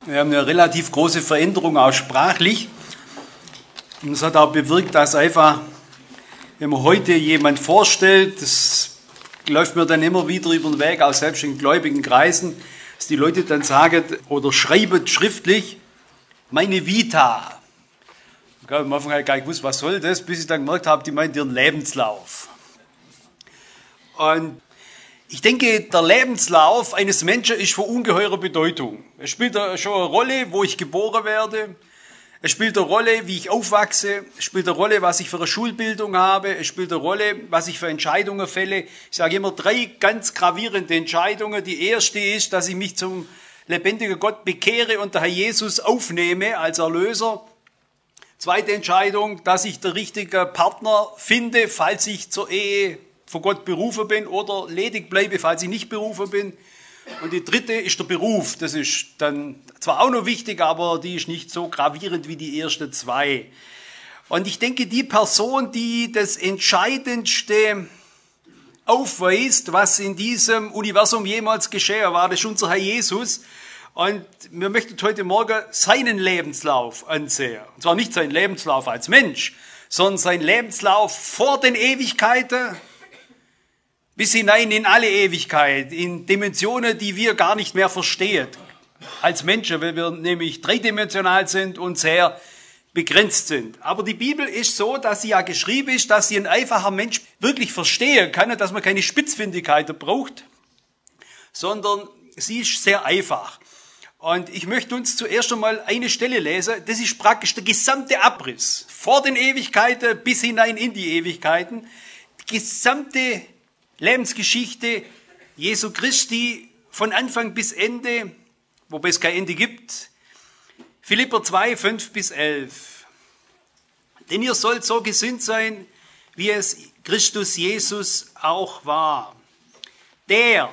Wir haben eine relativ große Veränderung auch sprachlich. Und das hat auch bewirkt, dass einfach, wenn man heute jemand vorstellt, das läuft mir dann immer wieder über den Weg, auch selbst in gläubigen Kreisen, dass die Leute dann sagen oder schreiben schriftlich, meine Vita. Ich habe am Anfang gar nicht gewusst, was soll das, bis ich dann gemerkt habe, die meint ihren Lebenslauf. Und ich denke, der Lebenslauf eines Menschen ist von ungeheurer Bedeutung. Es spielt schon eine Rolle, wo ich geboren werde. Es spielt eine Rolle, wie ich aufwachse. Es spielt eine Rolle, was ich für eine Schulbildung habe. Es spielt eine Rolle, was ich für Entscheidungen fälle. Ich sage immer 3 ganz gravierende Entscheidungen. Die erste ist, dass ich mich zum lebendigen Gott bekehre und der Herr Jesus aufnehme als Erlöser. Zweite Entscheidung, dass ich den richtigen Partner finde, falls ich zur Ehe von Gott berufen bin oder ledig bleibe, falls ich nicht berufen bin. Und die dritte ist der Beruf. Das ist dann zwar auch noch wichtig, aber die ist nicht so gravierend wie die ersten 2. Und ich denke, die Person, die das Entscheidendste aufweist, was in diesem Universum jemals geschehen war, das ist unser Herr Jesus. Und wir möchten heute Morgen seinen Lebenslauf ansehen. Und zwar nicht seinen Lebenslauf als Mensch, sondern seinen Lebenslauf vor den Ewigkeiten, bis hinein in alle Ewigkeit, in Dimensionen, die wir gar nicht mehr verstehen als Menschen, weil wir nämlich dreidimensional sind und sehr begrenzt sind. Aber die Bibel ist so, dass sie ja geschrieben ist, dass sie ein einfacher Mensch wirklich verstehen kann, dass man keine Spitzfindigkeiten braucht, sondern sie ist sehr einfach. Und ich möchte uns zuerst einmal eine Stelle lesen, das ist praktisch der gesamte Abriss, vor den Ewigkeiten bis hinein in die Ewigkeiten, die gesamte Lebensgeschichte Jesu Christi von Anfang bis Ende, wobei es kein Ende gibt. Philipper 2, 5 bis 11. Denn ihr sollt so gesinnt sein, wie es Christus Jesus auch war. Der,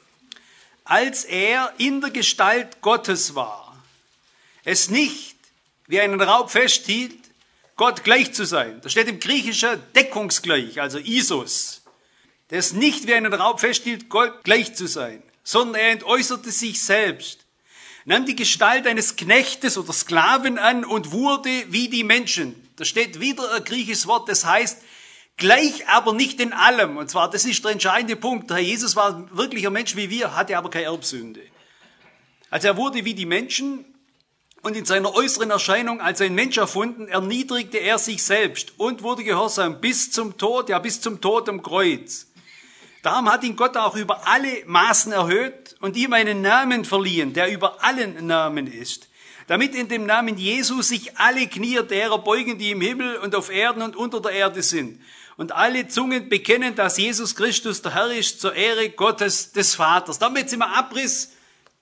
als er in der Gestalt Gottes war, es nicht wie einen Raub festhielt, Gott gleich zu sein. Da steht im Griechischen deckungsgleich, also Isos. Der es nicht wie einen Raub festhielt, Gott gleich zu sein, sondern er entäußerte sich selbst, nahm die Gestalt eines Knechtes oder Sklaven an und wurde wie die Menschen. Da steht wieder ein griechisches Wort, das heißt, gleich aber nicht in allem. Und zwar, das ist der entscheidende Punkt. Der Herr Jesus war wirklich ein Mensch wie wir, hatte aber keine Erbsünde. Also er wurde wie die Menschen und in seiner äußeren Erscheinung als ein Mensch erfunden, erniedrigte er sich selbst und wurde gehorsam bis zum Tod, ja bis zum Tod am Kreuz. Darum hat ihn Gott auch über alle Maßen erhöht und ihm einen Namen verliehen, der über allen Namen ist. Damit in dem Namen Jesu sich alle Knie derer beugen, die im Himmel und auf Erden und unter der Erde sind. Und alle Zungen bekennen, dass Jesus Christus der Herr ist, zur Ehre Gottes des Vaters. Damit sind wir Abriss,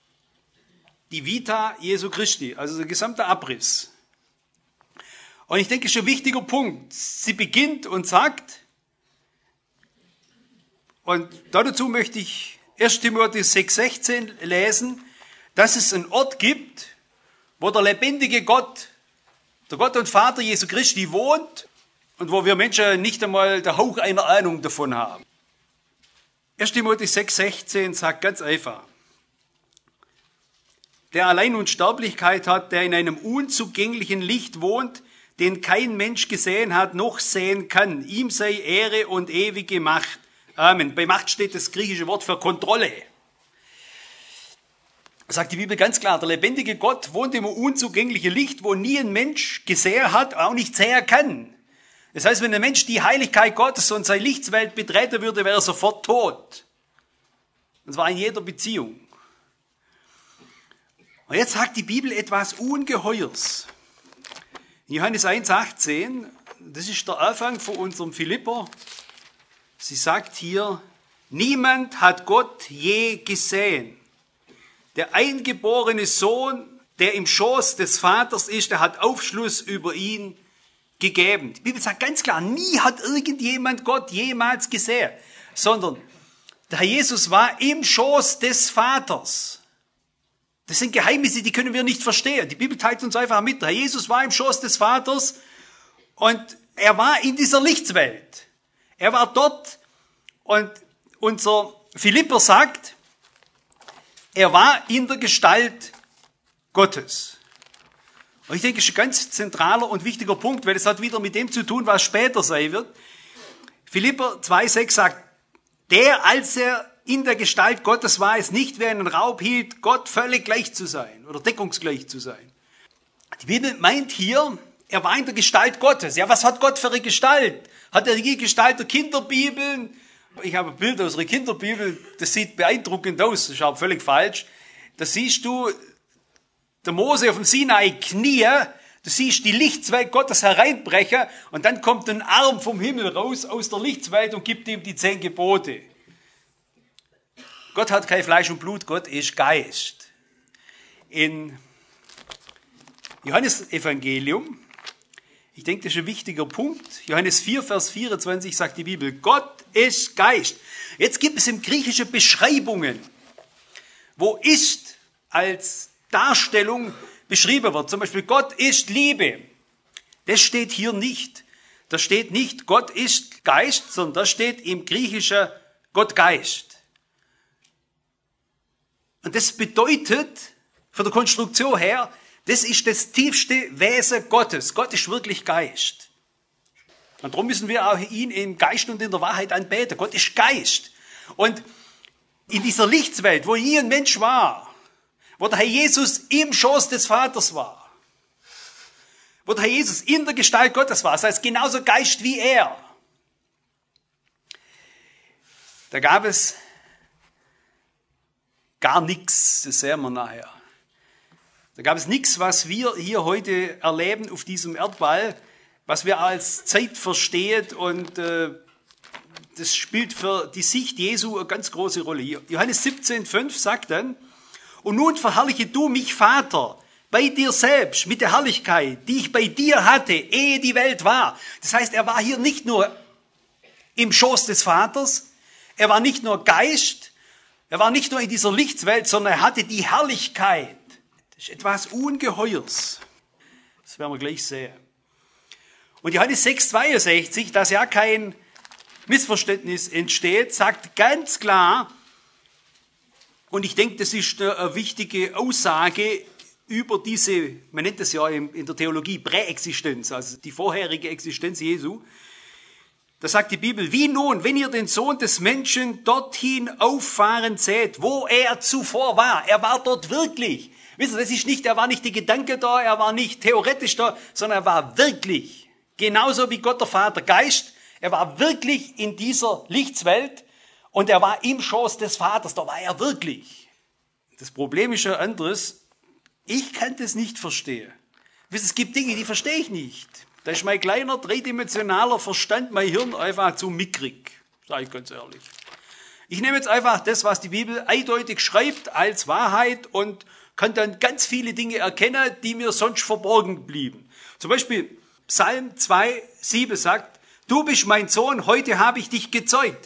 die Vita Jesu Christi, also der gesamte Abriss. Und ich denke, es ist ein wichtiger Punkt. Sie beginnt und sagt, und dazu möchte ich 1. Timotheus 6,16 lesen, dass es einen Ort gibt, wo der lebendige Gott, der Gott und Vater Jesu Christi wohnt und wo wir Menschen nicht einmal der Hauch einer Ahnung davon haben. 1. Timotheus 6,16 sagt ganz einfach, der allein Unsterblichkeit hat, der in einem unzugänglichen Licht wohnt, den kein Mensch gesehen hat, noch sehen kann. Ihm sei Ehre und ewige Macht. Amen. Bei Macht steht das griechische Wort für Kontrolle. Sagt die Bibel ganz klar, der lebendige Gott wohnt im unzugänglichen Licht, wo nie ein Mensch gesehen hat, auch nicht sehen kann. Das heißt, wenn ein Mensch die Heiligkeit Gottes und seine Lichtswelt betreten würde, wäre er sofort tot. Und zwar in jeder Beziehung. Und jetzt sagt die Bibel etwas Ungeheuers. In Johannes 1,18, das ist der Anfang von unserem Philipper, sie sagt hier, niemand hat Gott je gesehen. Der eingeborene Sohn, der im Schoß des Vaters ist, der hat Aufschluss über ihn gegeben. Die Bibel sagt ganz klar, nie hat irgendjemand Gott jemals gesehen, sondern der Herr Jesus war im Schoß des Vaters. Das sind Geheimnisse, die können wir nicht verstehen. Die Bibel teilt uns einfach mit. Der Herr Jesus war im Schoß des Vaters und er war in dieser Lichtwelt. Er war dort und unser Philipper sagt, er war in der Gestalt Gottes. Und ich denke, das ist ein ganz zentraler und wichtiger Punkt, weil es hat wieder mit dem zu tun, was später sein wird. Philipper 2,6 sagt, der, als er in der Gestalt Gottes war, es nicht wie einen Raub hielt, Gott völlig gleich zu sein oder deckungsgleich zu sein. Die Bibel meint hier, er war in der Gestalt Gottes. Ja, was hat Gott für eine Gestalt? Hat er die Gestalt der Kinderbibeln? Ich habe ein Bild aus einer Kinderbibel, das sieht beeindruckend aus, das ist aber völlig falsch. Da siehst du der Mose auf dem Sinai Knie, du siehst die Lichtwelt Gottes hereinbrechen und dann kommt ein Arm vom Himmel raus aus der Lichtwelt und gibt ihm die 10 Gebote. Gott hat kein Fleisch und Blut, Gott ist Geist. In Johannes Evangelium, ich denke, das ist ein wichtiger Punkt, Johannes 4, Vers 24 sagt die Bibel, Gott ist Geist. Jetzt gibt es im Griechischen Beschreibungen, wo ist als Darstellung beschrieben wird. Zum Beispiel, Gott ist Liebe. Das steht hier nicht. Da steht nicht, Gott ist Geist, sondern da steht im Griechischen Gott Geist. Und das bedeutet, von der Konstruktion her, das ist das tiefste Wesen Gottes. Gott ist wirklich Geist. Und darum müssen wir auch ihn im Geist und in der Wahrheit anbeten. Gott ist Geist. Und in dieser Lichtwelt, wo nie ein Mensch war, wo der Herr Jesus im Schoß des Vaters war, wo der Herr Jesus in der Gestalt Gottes war, das heißt genauso Geist wie er, da gab es gar nichts, das sehen wir nachher. Da gab es nichts, was wir hier heute erleben auf diesem Erdball, was wir als Zeit verstehen und das spielt für die Sicht Jesu eine ganz große Rolle. Johannes 17,5 sagt dann, und nun verherrliche du mich, Vater, bei dir selbst, mit der Herrlichkeit, die ich bei dir hatte, ehe die Welt war. Das heißt, er war hier nicht nur im Schoß des Vaters, er war nicht nur Geist, er war nicht nur in dieser Lichtwelt, sondern er hatte die Herrlichkeit. Das ist etwas Ungeheuers. Das werden wir gleich sehen. Und Johannes 6,62, dass ja kein Missverständnis entsteht, sagt ganz klar, und ich denke, das ist eine wichtige Aussage über diese, man nennt das ja in der Theologie Präexistenz, also die vorherige Existenz Jesu. Da sagt die Bibel, wie nun, wenn ihr den Sohn des Menschen dorthin auffahren seht, wo er zuvor war. Er war dort wirklich. Wisst ihr, das ist nicht, er war nicht die Gedanke da, er war nicht theoretisch da, sondern er war wirklich. Genauso wie Gott der Vater Geist, er war wirklich in dieser Lichtwelt. Und er war im Schoß des Vaters, da war er wirklich. Das Problem ist ja anderes, ich kann das nicht verstehen. Es gibt Dinge, die verstehe ich nicht. Da ist mein kleiner, dreidimensionaler Verstand, mein Hirn einfach zu mickrig, sage ich ganz ehrlich. Ich nehme jetzt einfach das, was die Bibel eindeutig schreibt, als Wahrheit und kann dann ganz viele Dinge erkennen, die mir sonst verborgen blieben. Zum Beispiel Psalm 2,7 sagt, du bist mein Sohn, heute habe ich dich gezeugt.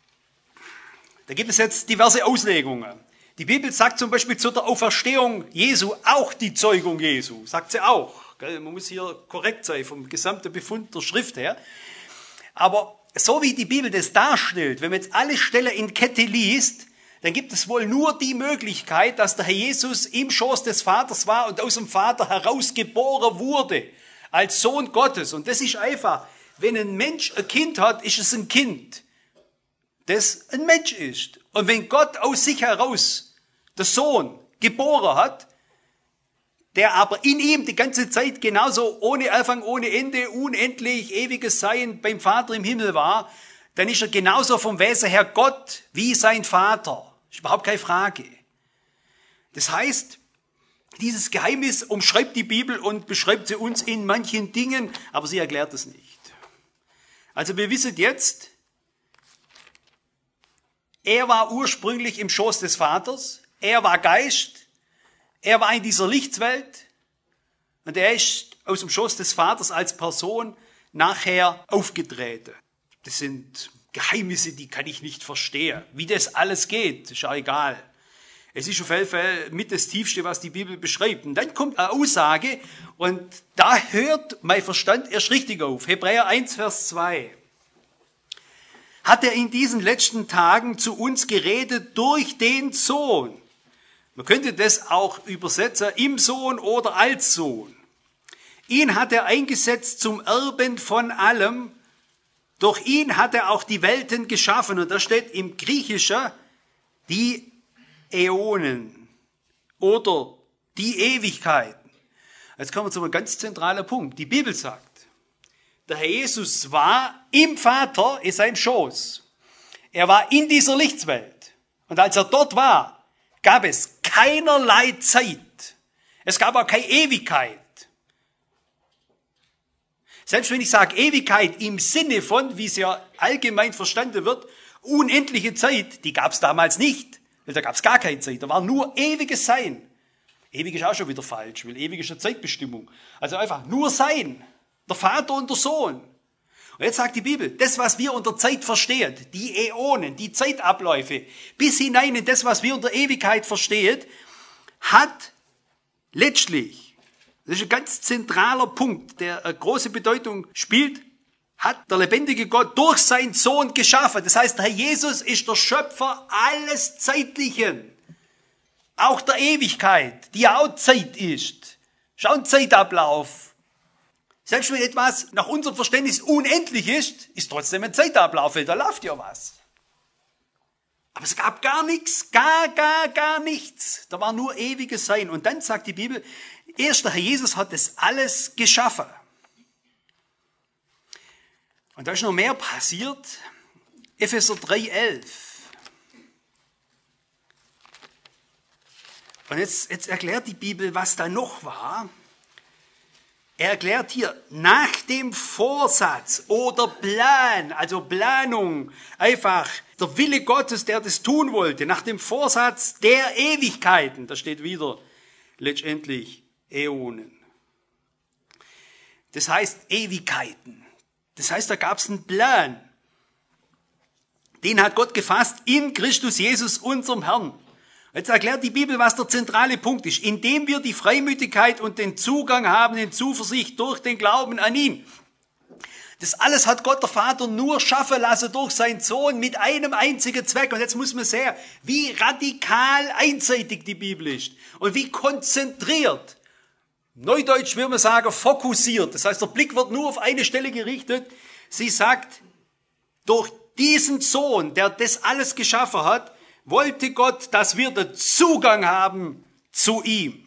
Da gibt es jetzt diverse Auslegungen. Die Bibel sagt zum Beispiel zu der Auferstehung Jesu auch die Zeugung Jesu. Sagt sie auch. Man muss hier korrekt sein vom gesamten Befund der Schrift her. Aber so wie die Bibel das darstellt, wenn man jetzt alle Stellen in Kette liest, dann gibt es wohl nur die Möglichkeit, dass der Herr Jesus im Schoß des Vaters war und aus dem Vater herausgeboren wurde. Als Sohn Gottes. Und das ist einfach, wenn ein Mensch ein Kind hat, ist es ein Kind, das ein Mensch ist. Und wenn Gott aus sich heraus der Sohn geboren hat, der aber in ihm die ganze Zeit genauso ohne Anfang, ohne Ende, unendlich, ewiges Sein beim Vater im Himmel war, dann ist er genauso vom Wesen her Gott wie sein Vater. Ist überhaupt keine Frage. Das heißt, dieses Geheimnis umschreibt die Bibel und beschreibt sie uns in manchen Dingen, aber sie erklärt es nicht. Also wir wissen jetzt, er war ursprünglich im Schoß des Vaters, er war Geist, er war in dieser Lichtwelt und er ist aus dem Schoß des Vaters als Person nachher aufgetreten. Das sind Geheimnisse, die kann ich nicht verstehen. Wie das alles geht, ist ja egal. Es ist auf jeden Fall mit das Tiefste, was die Bibel beschreibt. Und dann kommt eine Aussage und da hört mein Verstand erst richtig auf. Hebräer 1, Vers 2. Hat er in diesen letzten Tagen zu uns geredet durch den Sohn. Man könnte das auch übersetzen, im Sohn oder als Sohn. Ihn hat er eingesetzt zum Erben von allem. Durch ihn hat er auch die Welten geschaffen. Und da steht im Griechischen die Äonen oder die Ewigkeiten. Jetzt kommen wir zu einem ganz zentralen Punkt. Die Bibel sagt, der Herr Jesus war im Vater in seinem Schoß. Er war in dieser Lichtwelt. Und als er dort war, gab es keinerlei Zeit. Es gab auch keine Ewigkeit. Selbst wenn ich sage Ewigkeit im Sinne von, wie es ja allgemein verstanden wird, unendliche Zeit, die gab es damals nicht. Weil da gab es gar keine Zeit. Da war nur ewiges Sein. Ewig ist auch schon wieder falsch, weil ewig ist eine Zeitbestimmung. Also einfach nur Sein. Der Vater und der Sohn. Und jetzt sagt die Bibel, das, was wir unter Zeit verstehen, die Äonen, die Zeitabläufe, bis hinein in das, was wir unter Ewigkeit verstehen, hat letztlich, das ist ein ganz zentraler Punkt, der eine große Bedeutung spielt, hat der lebendige Gott durch seinen Sohn geschaffen. Das heißt, der Herr Jesus ist der Schöpfer alles Zeitlichen. Auch der Ewigkeit, die auch Zeit ist. Schau, ein Zeitablauf. Selbst wenn etwas nach unserem Verständnis unendlich ist trotzdem ein Zeitablauf, weil da läuft ja was. Aber es gab gar nichts, gar nichts. Da war nur ewiges Sein. Und dann sagt die Bibel, erst der Herr Jesus hat das alles geschaffen. Und da ist noch mehr passiert. Epheser 3,11. Und jetzt erklärt die Bibel, was da noch war. Er erklärt hier, nach dem Vorsatz oder Plan, also Planung, einfach der Wille Gottes, der das tun wollte, nach dem Vorsatz der Ewigkeiten, da steht wieder letztendlich Äonen. Das heißt Ewigkeiten. Das heißt, da gab es einen Plan. Den hat Gott gefasst in Christus Jesus, unserem Herrn. Jetzt erklärt die Bibel, was der zentrale Punkt ist. Indem wir die Freimütigkeit und den Zugang haben in Zuversicht durch den Glauben an ihn. Das alles hat Gott, der Vater, nur schaffen lassen durch seinen Sohn mit einem einzigen Zweck. Und jetzt muss man sehen, wie radikal einseitig die Bibel ist. Und wie konzentriert. Neudeutsch würde man sagen, fokussiert. Das heißt, der Blick wird nur auf eine Stelle gerichtet. Sie sagt, durch diesen Sohn, der das alles geschaffen hat, wollte Gott, dass wir den Zugang haben zu ihm.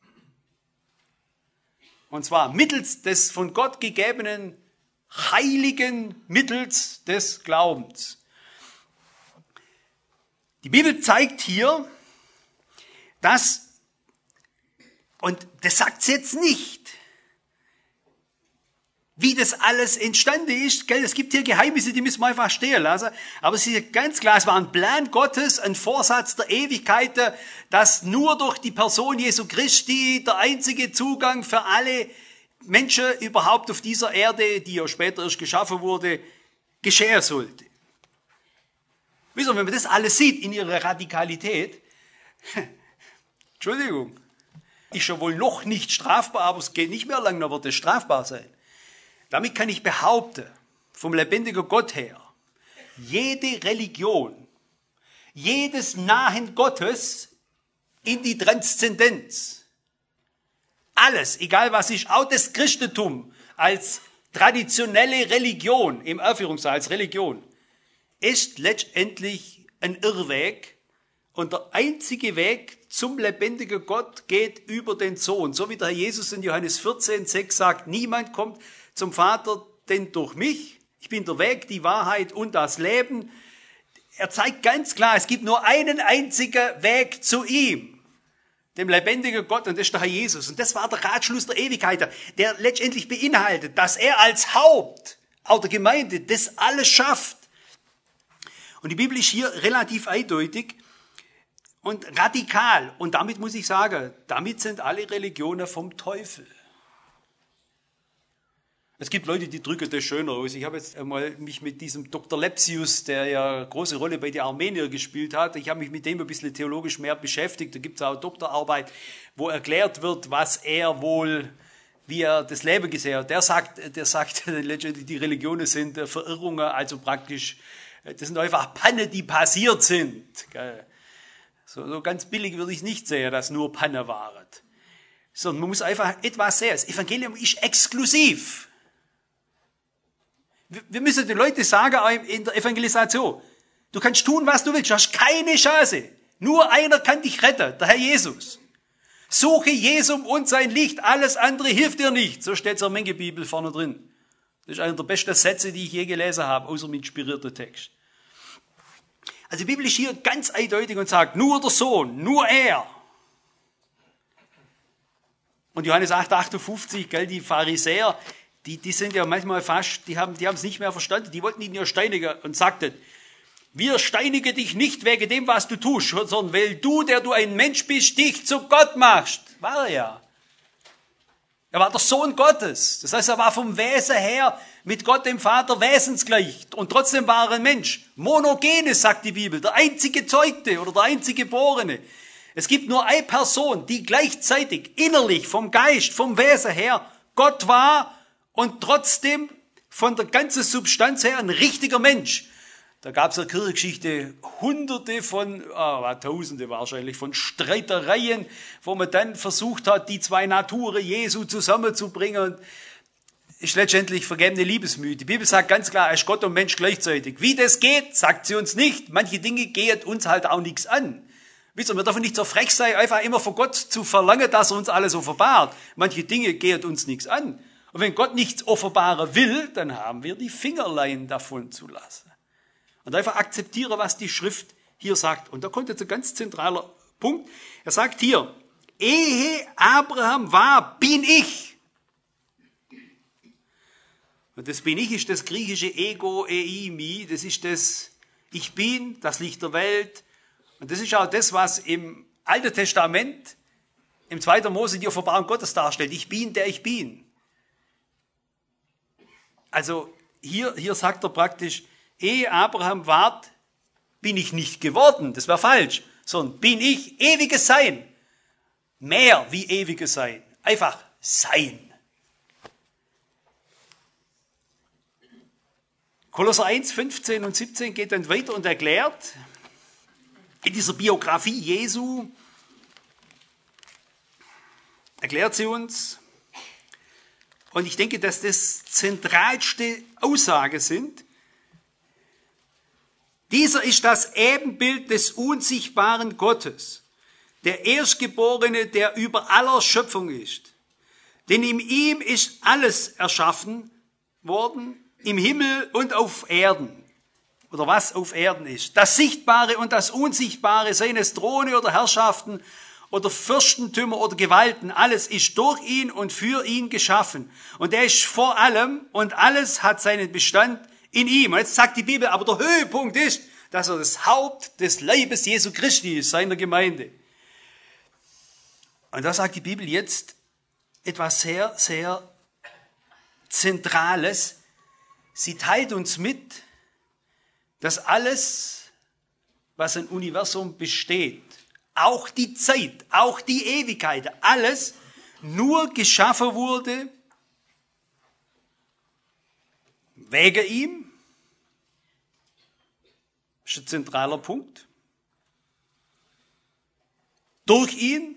Und zwar mittels des von Gott gegebenen heiligen Mittels des Glaubens. Die Bibel zeigt hier, dass, und das sagt es jetzt nicht, wie das alles entstanden ist. Gell? Es gibt hier Geheimnisse, die müssen wir einfach stehen lassen. Aber es ist ganz klar, es war ein Plan Gottes, ein Vorsatz der Ewigkeit, dass nur durch die Person Jesu Christi der einzige Zugang für alle Menschen überhaupt auf dieser Erde, die ja später erst geschaffen wurde, geschehen sollte. Wisst ihr, wenn man das alles sieht in ihrer Radikalität, Entschuldigung, ist ja wohl noch nicht strafbar, aber es geht nicht mehr lang, dann wird es strafbar sein. Damit kann ich behaupten, vom lebendigen Gott her, jede Religion, jedes Nahen Gottes in die Transzendenz, alles, egal was ist, auch das Christentum als traditionelle Religion, im Aufführungssaal als Religion, ist letztendlich ein Irrweg und der einzige Weg zum lebendigen Gott geht über den Sohn. So wie der Herr Jesus in Johannes 14,6 sagt, niemand kommt zum Vater denn durch mich. Ich bin der Weg, die Wahrheit und das Leben. Er zeigt ganz klar, es gibt nur einen einzigen Weg zu ihm, dem lebendigen Gott, und das ist der Herr Jesus. Und das war der Ratschluss der Ewigkeit, der letztendlich beinhaltet, dass er als Haupt auch der Gemeinde das alles schafft. Und die Bibel ist hier relativ eindeutig und radikal. Und damit muss ich sagen, damit sind alle Religionen vom Teufel. Es gibt Leute, die drücken das schöner aus. Ich habe jetzt einmal mich mit diesem Dr. Lepsius, der ja eine große Rolle bei den Armeniern gespielt hat, ich habe mich mit dem ein bisschen theologisch mehr beschäftigt. Da gibt es auch eine Doktorarbeit, wo erklärt wird, was er wohl, wie er das Leben gesehen hat. Der sagt letztendlich, die Religionen sind Verirrungen, also praktisch, das sind einfach Pannen, die passiert sind. So ganz billig würde ich es nicht sehen, dass nur Panne waren. Sondern man muss einfach etwas sehen. Das Evangelium ist exklusiv. Wir müssen den Leuten sagen in der Evangelisation, du kannst tun, was du willst, du hast keine Chance. Nur einer kann dich retten, der Herr Jesus. Suche Jesum und sein Licht, alles andere hilft dir nicht. So steht es in der Menge-Bibel vorne drin. Das ist einer der besten Sätze, die ich je gelesen habe, außer mit inspirierter Text. Also die Bibel ist hier ganz eindeutig und sagt, nur der Sohn, nur er. Und Johannes 8,58, gell, die Pharisäer, die sind ja manchmal fast, die haben es nicht mehr verstanden, die wollten ihn ja steinigen und sagten, wir steinigen dich nicht wegen dem, was du tust, sondern weil du, der du ein Mensch bist, dich zu Gott machst. War er ja. Er war der Sohn Gottes. Das heißt, er war vom Wesen her mit Gott dem Vater wesensgleich. Und trotzdem war er ein Mensch. Monogenes, sagt die Bibel, der einzige Zeugte oder der einzige Geborene. Es gibt nur eine Person, die gleichzeitig innerlich, vom Geist, vom Wesen her Gott war und trotzdem von der ganzen Substanz her ein richtiger Mensch. Da gab es in der Kirchengeschichte Hunderte von, Tausende wahrscheinlich, von Streitereien, wo man dann versucht hat, die zwei Naturen Jesu zusammenzubringen. Ist letztendlich vergebene Liebesmühe. Die Bibel sagt ganz klar, er ist Gott und Mensch gleichzeitig. Wie das geht, sagt sie uns nicht. Manche Dinge gehen uns halt auch nichts an. Wisst ihr, wir dürfen nicht so frech sein, einfach immer von Gott zu verlangen, dass er uns alles offenbart. Manche Dinge gehen uns nichts an. Und wenn Gott nichts offenbaren will, dann haben wir die Fingerlein davon zu lassen. Und einfach akzeptiere, was die Schrift hier sagt. Und da kommt jetzt ein ganz zentraler Punkt. Er sagt hier, ehe Abraham war, bin ich. Und das bin ich ist das griechische Ego, Eimi, das ist das Ich bin, das Licht der Welt. Und das ist auch das, was im Alten Testament, im 2. Mose die Offenbarung Gottes darstellt. Ich bin, der ich bin. Also hier sagt er praktisch, ehe Abraham ward, bin ich nicht geworden. Das wäre falsch. Sondern bin ich ewiges Sein. Mehr wie ewiges Sein. Einfach Sein. Kolosser 1, 15 und 17 geht dann weiter und erklärt, in dieser Biografie Jesu, erklärt sie uns, und ich denke, dass das zentralste Aussagen sind, dieser ist das Ebenbild des unsichtbaren Gottes, der Erstgeborene, der über aller Schöpfung ist. Denn in ihm ist alles erschaffen worden, im Himmel und auf Erden. Oder was auf Erden ist. Das Sichtbare und das Unsichtbare, seien es Throne oder Herrschaften oder Fürstentümer oder Gewalten, alles ist durch ihn und für ihn geschaffen. Und er ist vor allem und alles hat seinen Bestand in ihm. Und jetzt sagt die Bibel, aber der Höhepunkt ist, dass er das Haupt des Leibes Jesu Christi ist, seiner Gemeinde. Und da sagt die Bibel jetzt etwas sehr, sehr Zentrales. Sie teilt uns mit, dass alles, was im Universum besteht, auch die Zeit, auch die Ewigkeit, alles nur geschaffen wurde wegen ihm. Das ist ein zentraler Punkt. Durch ihn.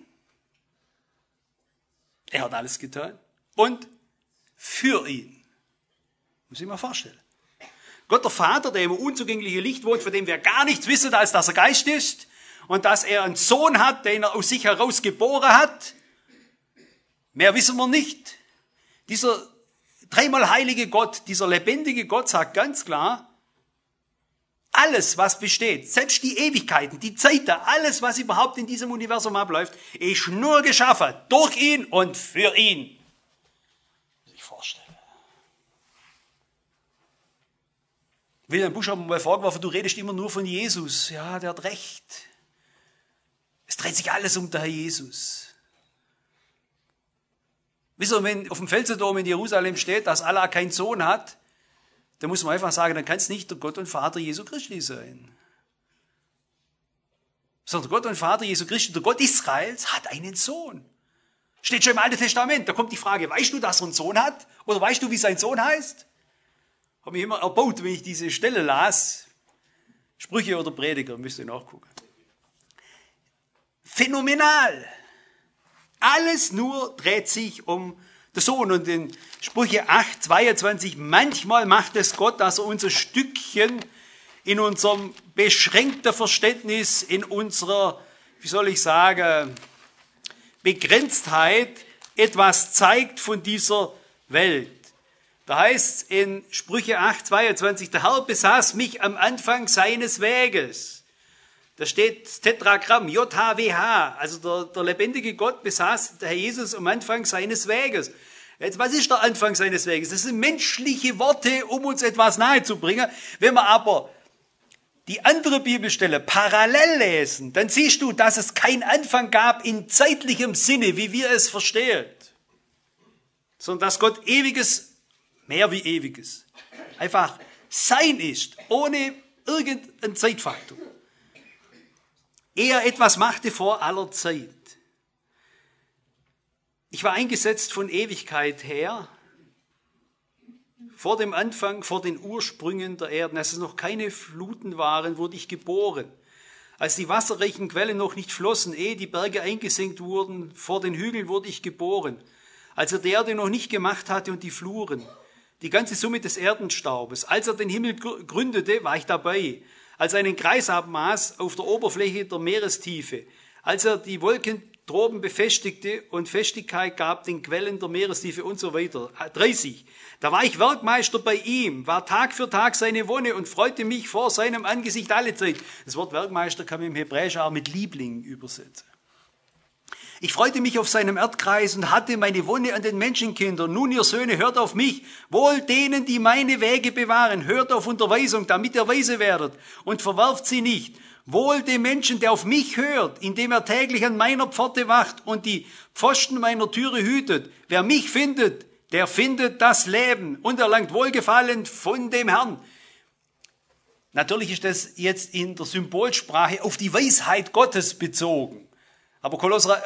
Er hat alles getan. Und für ihn. Muss ich mir vorstellen. Gott der Vater, der im unzugänglichen Licht wohnt, von dem wir gar nichts wissen, als dass er Geist ist. Und dass er einen Sohn hat, den er aus sich heraus geboren hat. Mehr wissen wir nicht. Dieser dreimal heilige Gott, dieser lebendige Gott sagt ganz klar, alles, was besteht, selbst die Ewigkeiten, die Zeiten, alles, was überhaupt in diesem Universum abläuft, ist nur geschaffen durch ihn und für ihn. Muss ich vorstellen. Wilhelm Busch hat mal vorgeworfen, du redest immer nur von Jesus. Ja, der hat recht. Es dreht sich alles um den Herr Jesus. Wisst ihr, wenn auf dem Felsenturm in Jerusalem steht, dass Allah keinen Sohn hat, dann muss man einfach sagen, dann kann es nicht der Gott und Vater Jesu Christi sein. Sondern der Gott und Vater Jesu Christi, der Gott Israels, hat einen Sohn. Steht schon im Alten Testament. Da kommt die Frage, weißt du, dass er einen Sohn hat? Oder weißt du, wie sein Sohn heißt? Habe mich immer erbaut, wenn ich diese Stelle las. Sprüche oder Prediger, müsst ihr nachgucken. phänomenal. Alles nur dreht sich um den Sohn. Und in Sprüche 8, 22, manchmal macht es Gott, dass er uns ein Stückchen in unserem beschränkten Verständnis, in unserer, wie soll ich sagen, Begrenztheit etwas zeigt von dieser Welt. Da heißt es in Sprüche 8, 22, der Herr besaß mich am Anfang seines Weges. Da steht Tetragramm, JHWH, also der lebendige Gott besaß der Herr Jesus am Anfang seines Weges. Jetzt, was ist der Anfang seines Weges? Das sind menschliche Worte, um uns etwas nahezubringen. Wenn wir aber die andere Bibelstelle parallel lesen, dann siehst du, dass es keinen Anfang gab in zeitlichem Sinne, wie wir es verstehen, sondern dass Gott ewiges, mehr wie ewiges, einfach Sein ist, ohne irgendeinen Zeitfaktor. Er etwas machte vor aller Zeit. Ich war eingesetzt von Ewigkeit her, vor dem Anfang, vor den Ursprüngen der Erden, als es noch keine Fluten waren, wurde ich geboren. Als die wasserreichen Quellen noch nicht flossen, ehe die Berge eingesenkt wurden, vor den Hügeln wurde ich geboren. Als er die Erde noch nicht gemacht hatte und die Fluren, die ganze Summe des Erdenstaubes. Als er den Himmel gründete, war ich dabei. Als er einen Kreis abmaß auf der Oberfläche der Meerestiefe, als er die Wolken droben befestigte und Festigkeit gab den Quellen der Meerestiefe und so weiter. 30. Da war ich Werkmeister bei ihm, war Tag für Tag seine Wonne und freute mich vor seinem Angesicht alle Zeit. Das Wort Werkmeister kann man im Hebräischen auch mit Liebling übersetzen. Ich freute mich auf seinem Erdkreis und hatte meine Wonne an den Menschenkindern. Nun, ihr Söhne, hört auf mich. Wohl denen, die meine Wege bewahren. Hört auf Unterweisung, damit ihr weise werdet. Und verwerft sie nicht. Wohl dem Menschen, der auf mich hört, indem er täglich an meiner Pforte wacht und die Pfosten meiner Türe hütet. Wer mich findet, der findet das Leben und erlangt Wohlgefallen von dem Herrn. Natürlich ist das jetzt in der Symbolsprache auf die Weisheit Gottes bezogen. Aber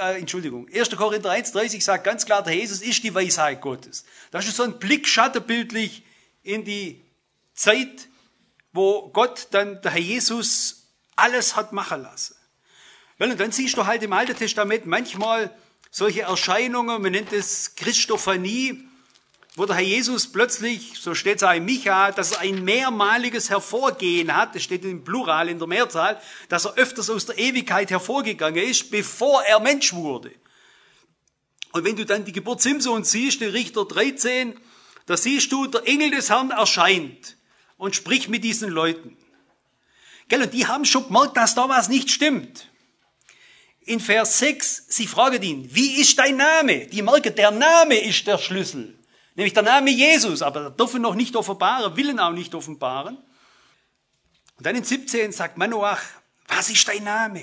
1. Korinther 1,30 sagt ganz klar, der Jesus ist die Weisheit Gottes. Das ist so ein Blick schattenbildlich in die Zeit, wo Gott dann der Herr Jesus alles hat machen lassen. Weil, und dann siehst du halt im Alten Testament manchmal solche Erscheinungen, man nennt es Christophanie, wo der Herr Jesus plötzlich, so steht es auch in Micha, dass er ein mehrmaliges Hervorgehen hat, das steht im Plural, in der Mehrzahl, dass er öfters aus der Ewigkeit hervorgegangen ist, bevor er Mensch wurde. Und wenn du dann die Geburt Simsons siehst, in Richter 13, da siehst du, der Engel des Herrn erscheint und spricht mit diesen Leuten. Gell, und die haben schon gemerkt, dass da was nicht stimmt. In Vers 6, sie fragen ihn, wie ist dein Name? Die merken, der Name ist der Schlüssel. Nämlich der Name Jesus, aber er dürfen noch nicht offenbaren, willen auch nicht offenbaren. Und dann in 17 sagt Manoach, was ist dein Name?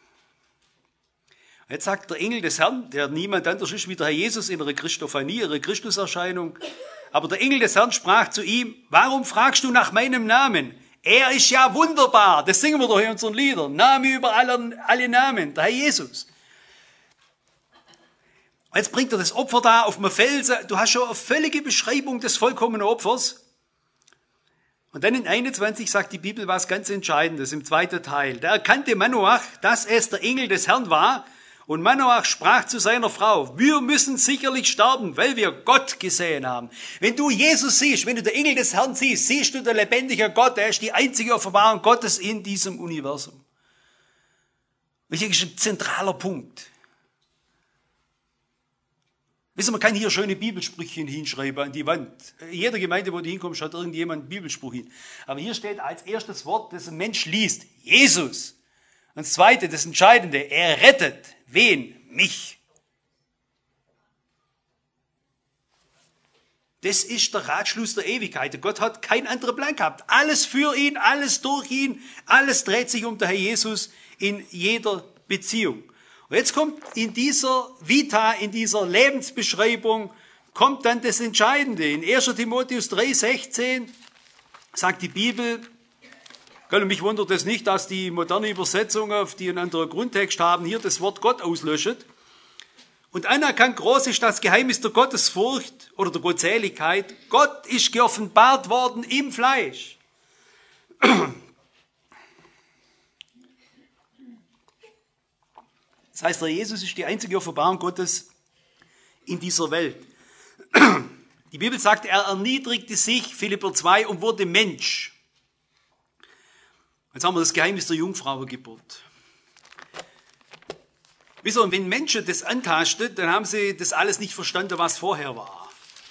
Und jetzt sagt der Engel des Herrn, der niemand anders ist wie der Herr Jesus in einer Christophanie, ihrer Christuserscheinung, aber der Engel des Herrn sprach zu ihm, warum fragst du nach meinem Namen? Er ist ja wunderbar, das singen wir doch in unseren Liedern, Name über alle Namen, der Herr Jesus. Jetzt bringt er das Opfer da auf dem Felsen. Du hast schon eine völlige Beschreibung des vollkommenen Opfers. Und dann in 21 sagt die Bibel was ganz Entscheidendes im zweiten Teil. Da erkannte Manoach, dass es der Engel des Herrn war. Und Manoach sprach zu seiner Frau, wir müssen sicherlich sterben, weil wir Gott gesehen haben. Wenn du Jesus siehst, wenn du den Engel des Herrn siehst, siehst du den lebendigen Gott. Er ist die einzige Offenbarung Gottes in diesem Universum. Das ist ein zentraler Punkt. Wissen, man kann hier schöne Bibelsprüche hinschreiben an die Wand. In jeder Gemeinde, wo du hinkommst, hat irgendjemand einen Bibelspruch hin. Aber hier steht als erstes Wort, das ein Mensch liest, Jesus. Und das zweite, das Entscheidende, er rettet. Wen? Mich. Das ist der Ratschluss der Ewigkeit. Gott hat keinen anderen Plan gehabt. Alles für ihn, alles durch ihn, alles dreht sich um den Herr Jesus in jeder Beziehung. Und jetzt kommt in dieser Vita, in dieser Lebensbeschreibung, kommt dann das Entscheidende. In 1. Timotheus 3,16 sagt die Bibel, mich wundert es nicht, dass die moderne Übersetzungen, die einen anderen Grundtext haben, hier das Wort Gott auslöschen. Und anerkannt groß ist das Geheimnis der Gottesfurcht oder der Gottseligkeit. Gott ist geoffenbart worden im Fleisch. Das heißt, der Jesus ist die einzige Offenbarung Gottes in dieser Welt. Die Bibel sagt, er erniedrigte sich, Philipper 2, und wurde Mensch. Jetzt haben wir das Geheimnis der Jungfrauengeburt. Wisst ihr, wenn Menschen das antastet, dann haben sie das alles nicht verstanden, was vorher war.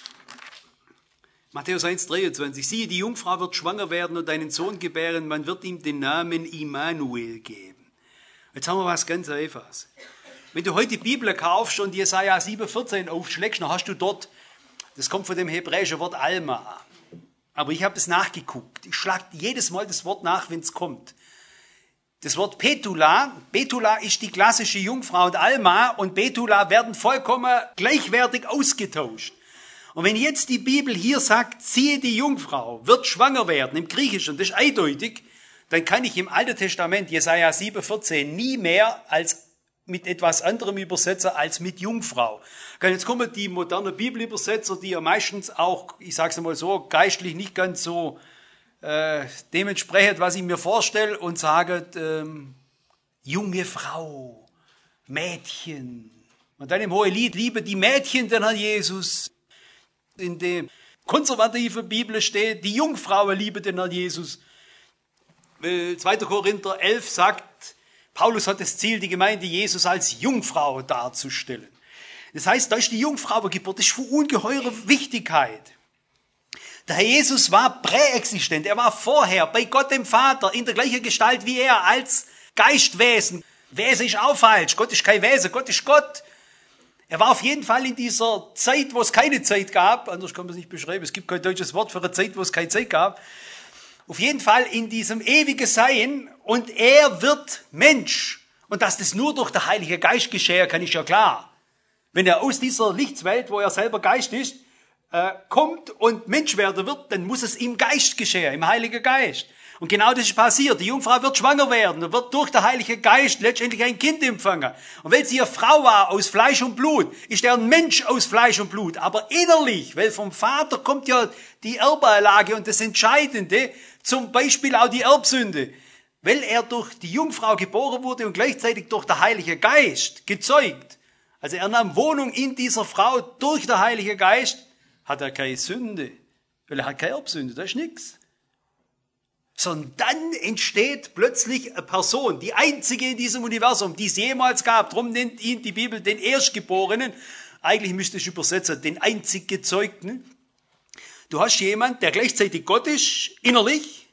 Matthäus 1,23. Siehe, die Jungfrau wird schwanger werden und einen Sohn gebären, man wird ihm den Namen Immanuel geben. Jetzt haben wir was ganz Einfaches. Wenn du heute die Bibel kaufst und Jesaja 7,14 aufschlägst, dann hast du dort, das kommt von dem hebräischen Wort Alma. Aber ich habe es nachgeguckt. Ich schlage jedes Mal das Wort nach, wenn es kommt. Das Wort Betula ist die klassische Jungfrau, und Alma und Betula werden vollkommen gleichwertig ausgetauscht. Und wenn jetzt die Bibel hier sagt, siehe, die Jungfrau wird schwanger werden, im Griechischen, das ist eindeutig, dann kann ich im Alten Testament Jesaja 7,14 nie mehr als mit etwas anderem übersetzen als mit Jungfrau. Jetzt kommen die modernen Bibelübersetzer, die ja meistens auch, ich sage es mal so, geistlich nicht ganz so dementsprechend, was ich mir vorstelle, und sagen, junge Frau, Mädchen. Und dann im Hohelied, liebe die Mädchen den Herrn Jesus. In der konservativen Bibel steht, die Jungfrauen liebe den Herrn Jesus. 2. Korinther 11 sagt, Paulus hat das Ziel, die Gemeinde Jesus als Jungfrau darzustellen. Das heißt, da ist die Jungfrauengeburt, das ist von ungeheurer Wichtigkeit. Der Herr Jesus war präexistent, er war vorher bei Gott dem Vater in der gleichen Gestalt wie er als Geistwesen. Wesen ist auch falsch, Gott ist kein Wesen, Gott ist Gott. Er war auf jeden Fall in dieser Zeit, wo es keine Zeit gab, anders kann man es nicht beschreiben, es gibt kein deutsches Wort für eine Zeit, wo es keine Zeit gab. Auf jeden Fall in diesem ewigen Sein, und er wird Mensch. Und dass das nur durch den Heiligen Geist geschehe, kann ich ja klar. Wenn er aus dieser Lichtswelt, wo er selber Geist ist, kommt und Mensch werden wird, dann muss es im Geist geschehen, im Heiligen Geist. Und genau das ist passiert. Die Jungfrau wird schwanger werden und wird durch den Heiligen Geist letztendlich ein Kind empfangen. Und weil sie eine Frau war aus Fleisch und Blut, ist er ein Mensch aus Fleisch und Blut. Aber innerlich, weil vom Vater kommt ja die Erbanlage und das Entscheidende, zum Beispiel auch die Erbsünde. Weil er durch die Jungfrau geboren wurde und gleichzeitig durch den Heiligen Geist gezeugt. Also er nahm Wohnung in dieser Frau durch den Heiligen Geist, hat er keine Sünde. Weil er hat keine Erbsünde, das ist nichts. Sondern dann entsteht plötzlich eine Person, die einzige in diesem Universum, die es jemals gab. Darum nennt ihn die Bibel den Erstgeborenen. Eigentlich müsste ich übersetzen, den einzig Gezeugten. Du hast jemand, der gleichzeitig Gott ist, innerlich.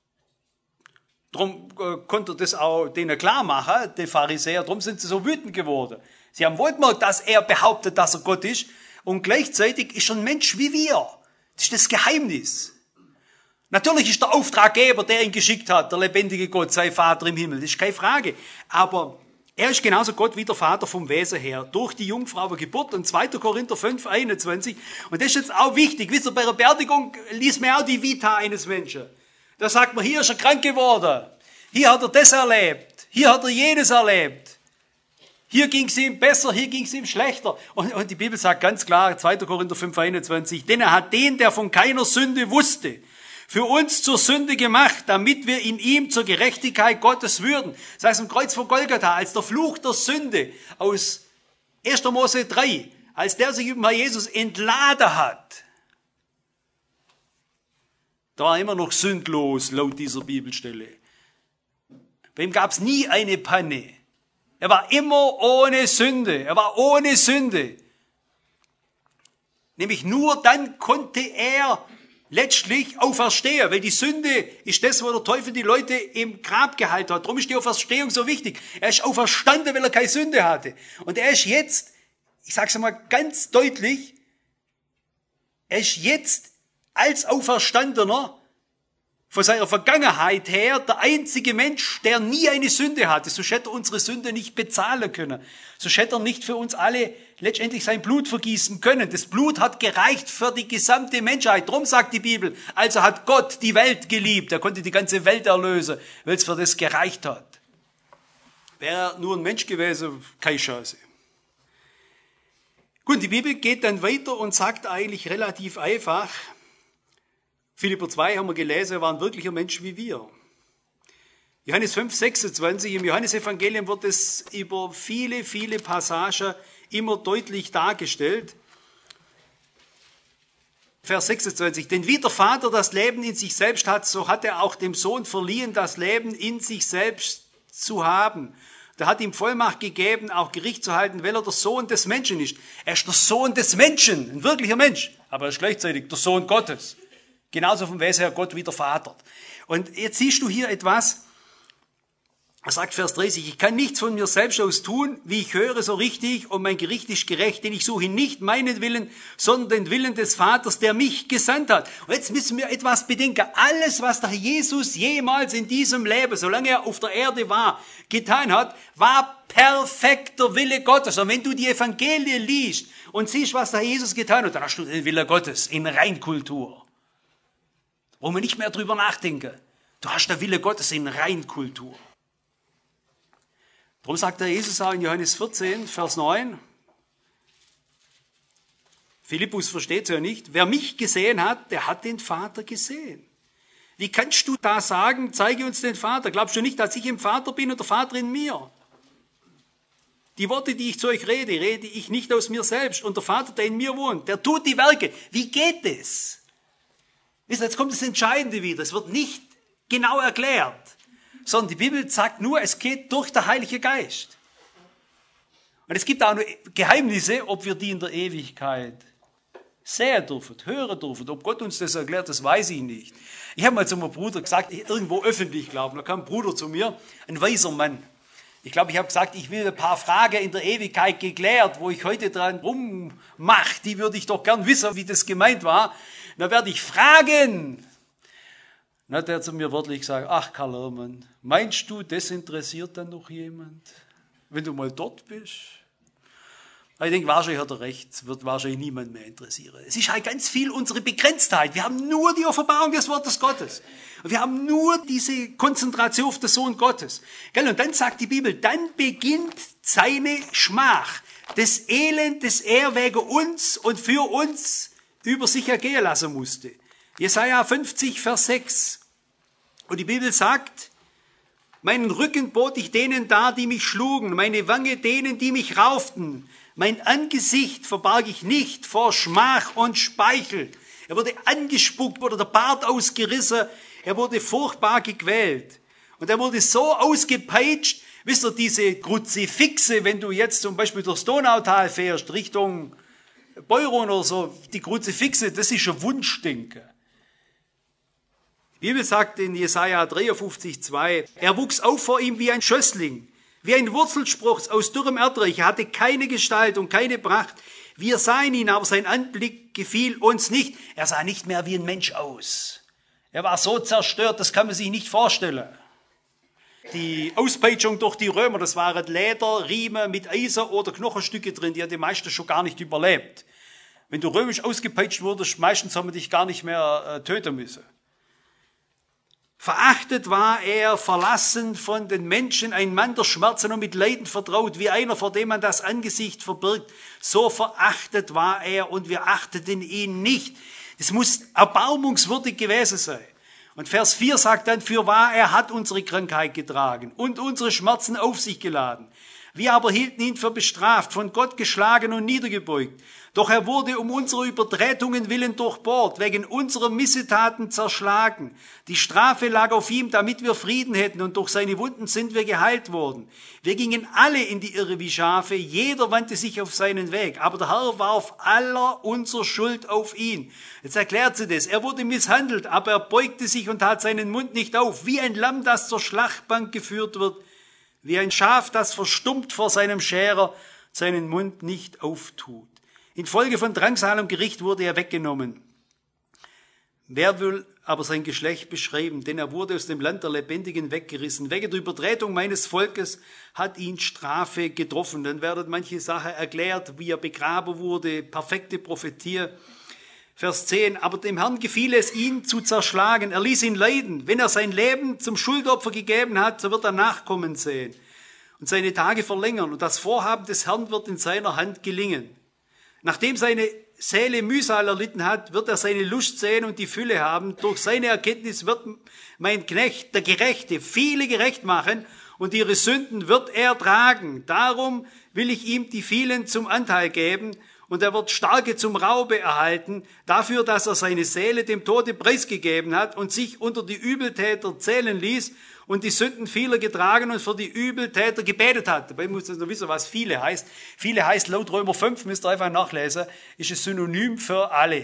Darum konnte er das auch denen klar machen, die Pharisäer. Darum sind sie so wütend geworden. Sie haben wohl gemerkt, dass er behauptet, dass er Gott ist. Und gleichzeitig ist er ein Mensch wie wir. Das ist das Geheimnis. Natürlich ist der Auftraggeber, der ihn geschickt hat, der lebendige Gott, sein Vater im Himmel. Das ist keine Frage. Aber er ist genauso Gott wie der Vater vom Wesen her. Durch die Jungfrauengeburt. Und 2. Korinther 5, 21. Und das ist jetzt auch wichtig. Wisst ihr, bei der Beerdigung liest man auch die Vita eines Menschen. Da sagt man, hier ist er krank geworden. Hier hat er das erlebt. Hier hat er jenes erlebt. Hier ging es ihm besser, hier ging es ihm schlechter. Und die Bibel sagt ganz klar, 2. Korinther 5, 21, denn er hat den, der von keiner Sünde wusste, für uns zur Sünde gemacht, damit wir in ihm zur Gerechtigkeit Gottes würden. Das heißt, am Kreuz von Golgatha, als der Fluch der Sünde aus 1. Mose 3, als der sich über Jesus entladen hat, da war er immer noch sündlos, laut dieser Bibelstelle. Bei ihm gab es nie eine Panne. Er war immer ohne Sünde. Er war ohne Sünde. Nämlich nur dann konnte er letztlich auferstehen, weil die Sünde ist das, wo der Teufel die Leute im Grab gehalten hat. Darum ist die Auferstehung so wichtig. Er ist auferstanden, weil er keine Sünde hatte. Und er ist jetzt, ich sage es mal ganz deutlich, er ist jetzt als Auferstandener von seiner Vergangenheit her der einzige Mensch, der nie eine Sünde hatte. So hätte er unsere Sünde nicht bezahlen können. So hätte er nicht für uns alle letztendlich sein Blut vergießen können. Das Blut hat gereicht für die gesamte Menschheit. Drum sagt die Bibel, also hat Gott die Welt geliebt. Er konnte die ganze Welt erlösen, weil es für das gereicht hat. Wäre er nur ein Mensch gewesen, keine Chance. Gut, die Bibel geht dann weiter und sagt eigentlich relativ einfach, Philipper 2 haben wir gelesen, er war ein wirklicher Mensch wie wir. Johannes 5, 26, im Johannesevangelium wird es über viele, viele Passagen immer deutlich dargestellt. Vers 26, denn wie der Vater das Leben in sich selbst hat, so hat er auch dem Sohn verliehen, das Leben in sich selbst zu haben. Der hat ihm Vollmacht gegeben, auch Gericht zu halten, weil er der Sohn des Menschen ist. Er ist der Sohn des Menschen, ein wirklicher Mensch, aber er ist gleichzeitig der Sohn Gottes. Genauso vom Wesen her Gott wie der Vater. Und jetzt siehst du hier etwas, er sagt Vers 30, ich kann nichts von mir selbst aus tun, wie ich höre, so richtig, und mein Gericht ist gerecht, denn ich suche nicht meinen Willen, sondern den Willen des Vaters, der mich gesandt hat. Und jetzt müssen wir etwas bedenken. Alles, was der Jesus jemals in diesem Leben, solange er auf der Erde war, getan hat, war perfekter Wille Gottes. Und wenn du die Evangelien liest und siehst, was der Jesus getan hat, dann hast du den Wille Gottes in Reinkultur. Wo man nicht mehr drüber nachdenken. Du hast den Wille Gottes in Reinkultur. Darum sagt der Jesus auch in Johannes 14, Vers 9, Philippus versteht es ja nicht, wer mich gesehen hat, der hat den Vater gesehen. Wie kannst du da sagen, zeige uns den Vater? Glaubst du nicht, dass ich im Vater bin und der Vater in mir? Die Worte, die ich zu euch rede, rede ich nicht aus mir selbst. Und der Vater, der in mir wohnt, der tut die Werke. Wie geht es? Jetzt kommt das Entscheidende wieder. Es wird nicht genau erklärt, sondern die Bibel sagt nur, es geht durch den Heiligen Geist. Und es gibt auch noch Geheimnisse, ob wir die in der Ewigkeit sehen dürfen, hören dürfen. Ob Gott uns das erklärt, das weiß ich nicht. Ich habe mal zu meinem Bruder gesagt, irgendwo öffentlich, glaube ich, da kam ein Bruder zu mir, ein weiser Mann. Ich glaube, ich habe gesagt, ich will ein paar Fragen in der Ewigkeit geklärt, wo ich heute dran rummache, die würde ich doch gern wissen, wie das gemeint war. Da werde ich fragen. Dann hat er zu mir wörtlich gesagt, ach Karl Hermann, meinst du, das interessiert dann noch jemand, wenn du mal dort bist? Ich denke, wahrscheinlich hat er recht, es wird wahrscheinlich niemand mehr interessieren. Es ist halt ganz viel unsere Begrenztheit. Wir haben nur die Offenbarung des Wortes Gottes. Und wir haben nur diese Konzentration auf den Sohn Gottes. Und dann sagt die Bibel, dann beginnt seine Schmach, das Elend, das er wegen uns und für uns über sich ergehen lassen musste. Jesaja 50, Vers 6. Und die Bibel sagt, meinen Rücken bot ich denen dar, die mich schlugen, meine Wange denen, die mich rauften. Mein Angesicht verbarg ich nicht vor Schmach und Speichel. Er wurde angespuckt, wurde der Bart ausgerissen, er wurde furchtbar gequält. Und er wurde so ausgepeitscht, wisst ihr, diese Kruzifixe, wenn du jetzt zum Beispiel durchs Donautal fährst, Richtung Beuron oder so, die Kruzifixe, das ist ein Wunschdenken. Die Bibel sagt in Jesaja 53,2, er wuchs auf vor ihm wie ein Schössling, wie ein Wurzelspross aus dürrem Erdreich. Er hatte keine Gestalt und keine Pracht. Wir sahen ihn, aber sein Anblick gefiel uns nicht. Er sah nicht mehr wie ein Mensch aus. Er war so zerstört, das kann man sich nicht vorstellen. Die Auspeitschung durch die Römer, das waren Lederriemen mit Eisen oder Knochenstücke drin, die haben die meisten schon gar nicht überlebt. Wenn du römisch ausgepeitscht wurdest, meistens haben wir dich gar nicht mehr töten müssen. Verachtet war er, verlassen von den Menschen, ein Mann der Schmerzen und mit Leiden vertraut, wie einer, vor dem man das Angesicht verbirgt. So verachtet war er und wir achteten ihn nicht. Das muss erbarmungswürdig gewesen sein. Und Vers 4 sagt dann, fürwahr, er hat unsere Krankheit getragen und unsere Schmerzen auf sich geladen. Wir aber hielten ihn für bestraft, von Gott geschlagen und niedergebeugt. Doch er wurde um unsere Übertretungen willen durchbohrt, wegen unserer Missetaten zerschlagen. Die Strafe lag auf ihm, damit wir Frieden hätten, und durch seine Wunden sind wir geheilt worden. Wir gingen alle in die Irre wie Schafe, jeder wandte sich auf seinen Weg, aber der Herr warf aller unserer Schuld auf ihn. Jetzt erklärt sie das, er wurde misshandelt, aber er beugte sich und tat seinen Mund nicht auf, wie ein Lamm, das zur Schlachtbank geführt wird, wie ein Schaf, das verstummt vor seinem Scherer seinen Mund nicht auftut. Infolge von Drangsal und Gericht wurde er weggenommen. Wer will aber sein Geschlecht beschreiben? Denn er wurde aus dem Land der Lebendigen weggerissen. Wegen der Übertretung meines Volkes hat ihn Strafe getroffen. Dann werden manche Sachen erklärt, wie er begraben wurde. Perfekte Prophetie. Vers 10. Aber dem Herrn gefiel es, ihn zu zerschlagen. Er ließ ihn leiden. Wenn er sein Leben zum Schuldopfer gegeben hat, so wird er Nachkommen sehen und seine Tage verlängern. Und das Vorhaben des Herrn wird in seiner Hand gelingen. Nachdem seine Seele Mühsal erlitten hat, wird er seine Lust sehen und die Fülle haben. Durch seine Erkenntnis wird mein Knecht, der Gerechte, viele gerecht machen und ihre Sünden wird er tragen. Darum will ich ihm die vielen zum Anteil geben und er wird Starke zum Raube erhalten, dafür, dass er seine Seele dem Tode preisgegeben hat und sich unter die Übeltäter zählen ließ und die Sünden vieler getragen und für die Übeltäter gebetet hat. Dabei muss man noch wissen, was viele heißt. Viele heißt laut Römer 5, müsst ihr einfach nachlesen, ist ein Synonym für alle.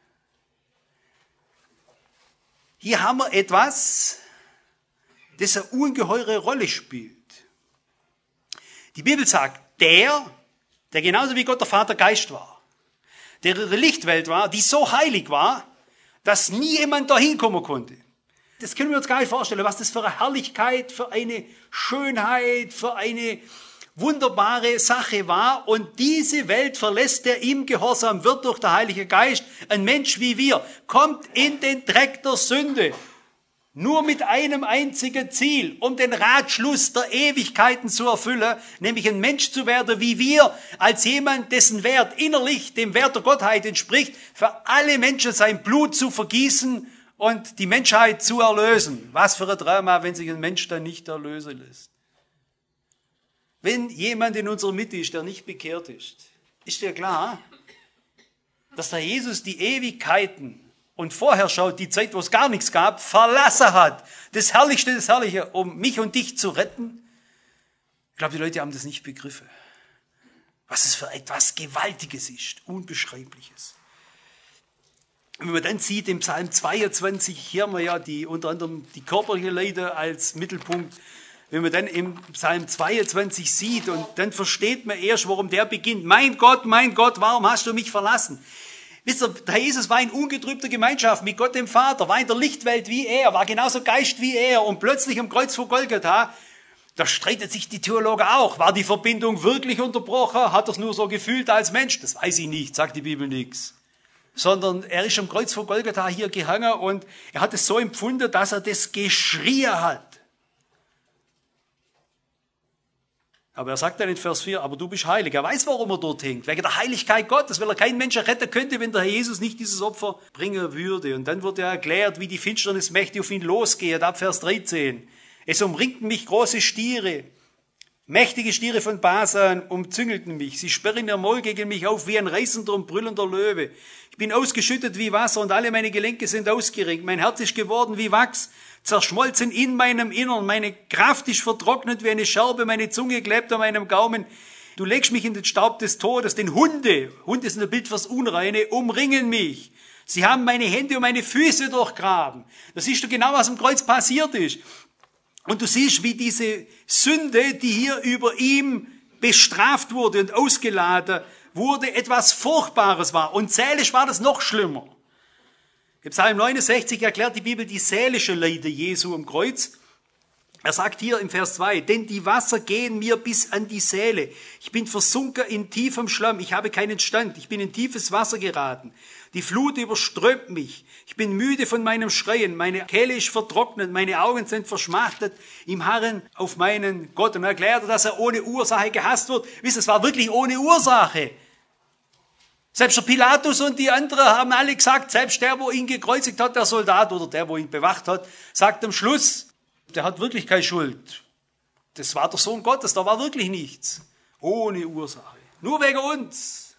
Hier haben wir etwas, das eine ungeheure Rolle spielt. Die Bibel sagt, der genauso wie Gott der Vater Geist war, der ihre Lichtwelt war, die so heilig war, dass nie jemand da hinkommen konnte. Das können wir uns gar nicht vorstellen, was das für eine Herrlichkeit, für eine Schönheit, für eine wunderbare Sache war. Und diese Welt verlässt, der ihm gehorsam wird durch den Heiligen Geist. Ein Mensch wie wir kommt in den Dreck der Sünde. Nur mit einem einzigen Ziel, um den Ratschluss der Ewigkeiten zu erfüllen, nämlich ein Mensch zu werden wie wir, als jemand, dessen Wert innerlich dem Wert der Gottheit entspricht, für alle Menschen sein Blut zu vergießen und die Menschheit zu erlösen. Was für ein Drama, wenn sich ein Mensch dann nicht erlösen lässt. Wenn jemand in unserer Mitte ist, der nicht bekehrt ist dir klar, dass der Jesus die Ewigkeiten und vorher schaut, die Zeit, wo es gar nichts gab, verlassen hat. Das Herrlichste, das Herrliche, um mich und dich zu retten. Ich glaube, die Leute haben das nicht begriffen. Was es für etwas Gewaltiges ist, Unbeschreibliches. Und wenn man dann sieht, im Psalm 22, hier haben wir ja unter anderem die körperliche Leiden als Mittelpunkt. Wenn man dann im Psalm 22 sieht und dann versteht man erst, warum der beginnt. Mein Gott, warum hast du mich verlassen? Wisst ihr, der Jesus war in ungetrübter Gemeinschaft mit Gott dem Vater, war in der Lichtwelt wie er, war genauso Geist wie er und plötzlich am Kreuz vor Golgatha, da streiten sich die Theologen auch. War die Verbindung wirklich unterbrochen? Hat er es nur so gefühlt als Mensch? Das weiß ich nicht, sagt die Bibel nichts. Sondern er ist am Kreuz vor Golgatha hier gehangen und er hat es so empfunden, dass er das geschrien hat. Aber er sagt dann in Vers 4, aber du bist heilig. Er weiß, warum er dort hängt. Wegen der Heiligkeit Gottes, weil er keinen Menschen retten könnte, wenn der Herr Jesus nicht dieses Opfer bringen würde. Und dann wird er erklärt, wie die Finsternis mächtig auf ihn losgeht, ab Vers 13. Es umringten mich große Stiere, mächtige Stiere von Basan umzüngelten mich. Sie sperren ihr Maul gegen mich auf wie ein reißender und brüllender Löwe. Ich bin ausgeschüttet wie Wasser und alle meine Gelenke sind ausgerenkt. Mein Herz ist geworden wie Wachs, zerschmolzen in meinem Innern. Meine Kraft ist vertrocknet wie eine Scherbe, meine Zunge klebt an meinem Gaumen. Du legst mich in den Staub des Todes, denn Hunde sind ein Bild fürs Unreine, umringen mich. Sie haben meine Hände und meine Füße durchgraben. Da siehst du genau, was am Kreuz passiert ist. Und du siehst, wie diese Sünde, die hier über ihm bestraft wurde und ausgeladen wurde, etwas Furchtbares war. Und seelisch war das noch schlimmer. Im Psalm 69 erklärt die Bibel die seelische Leide Jesu am Kreuz. Er sagt hier im Vers 2, denn die Wasser gehen mir bis an die Seele. Ich bin versunken in tiefem Schlamm. Ich habe keinen Stand. Ich bin in tiefes Wasser geraten. Die Flut überströmt mich. Ich bin müde von meinem Schreien. Meine Kehle ist vertrocknet. Meine Augen sind verschmachtet im Harren auf meinen Gott. Und er erklärt, dass er ohne Ursache gehasst wird. Wisst ihr, es war wirklich ohne Ursache. Selbst der Pilatus und die anderen haben alle gesagt, selbst der, wo ihn gekreuzigt hat, der Soldat oder der, wo ihn bewacht hat, sagt am Schluss, der hat wirklich keine Schuld. Das war der Sohn Gottes, da war wirklich nichts. Ohne Ursache. Nur wegen uns.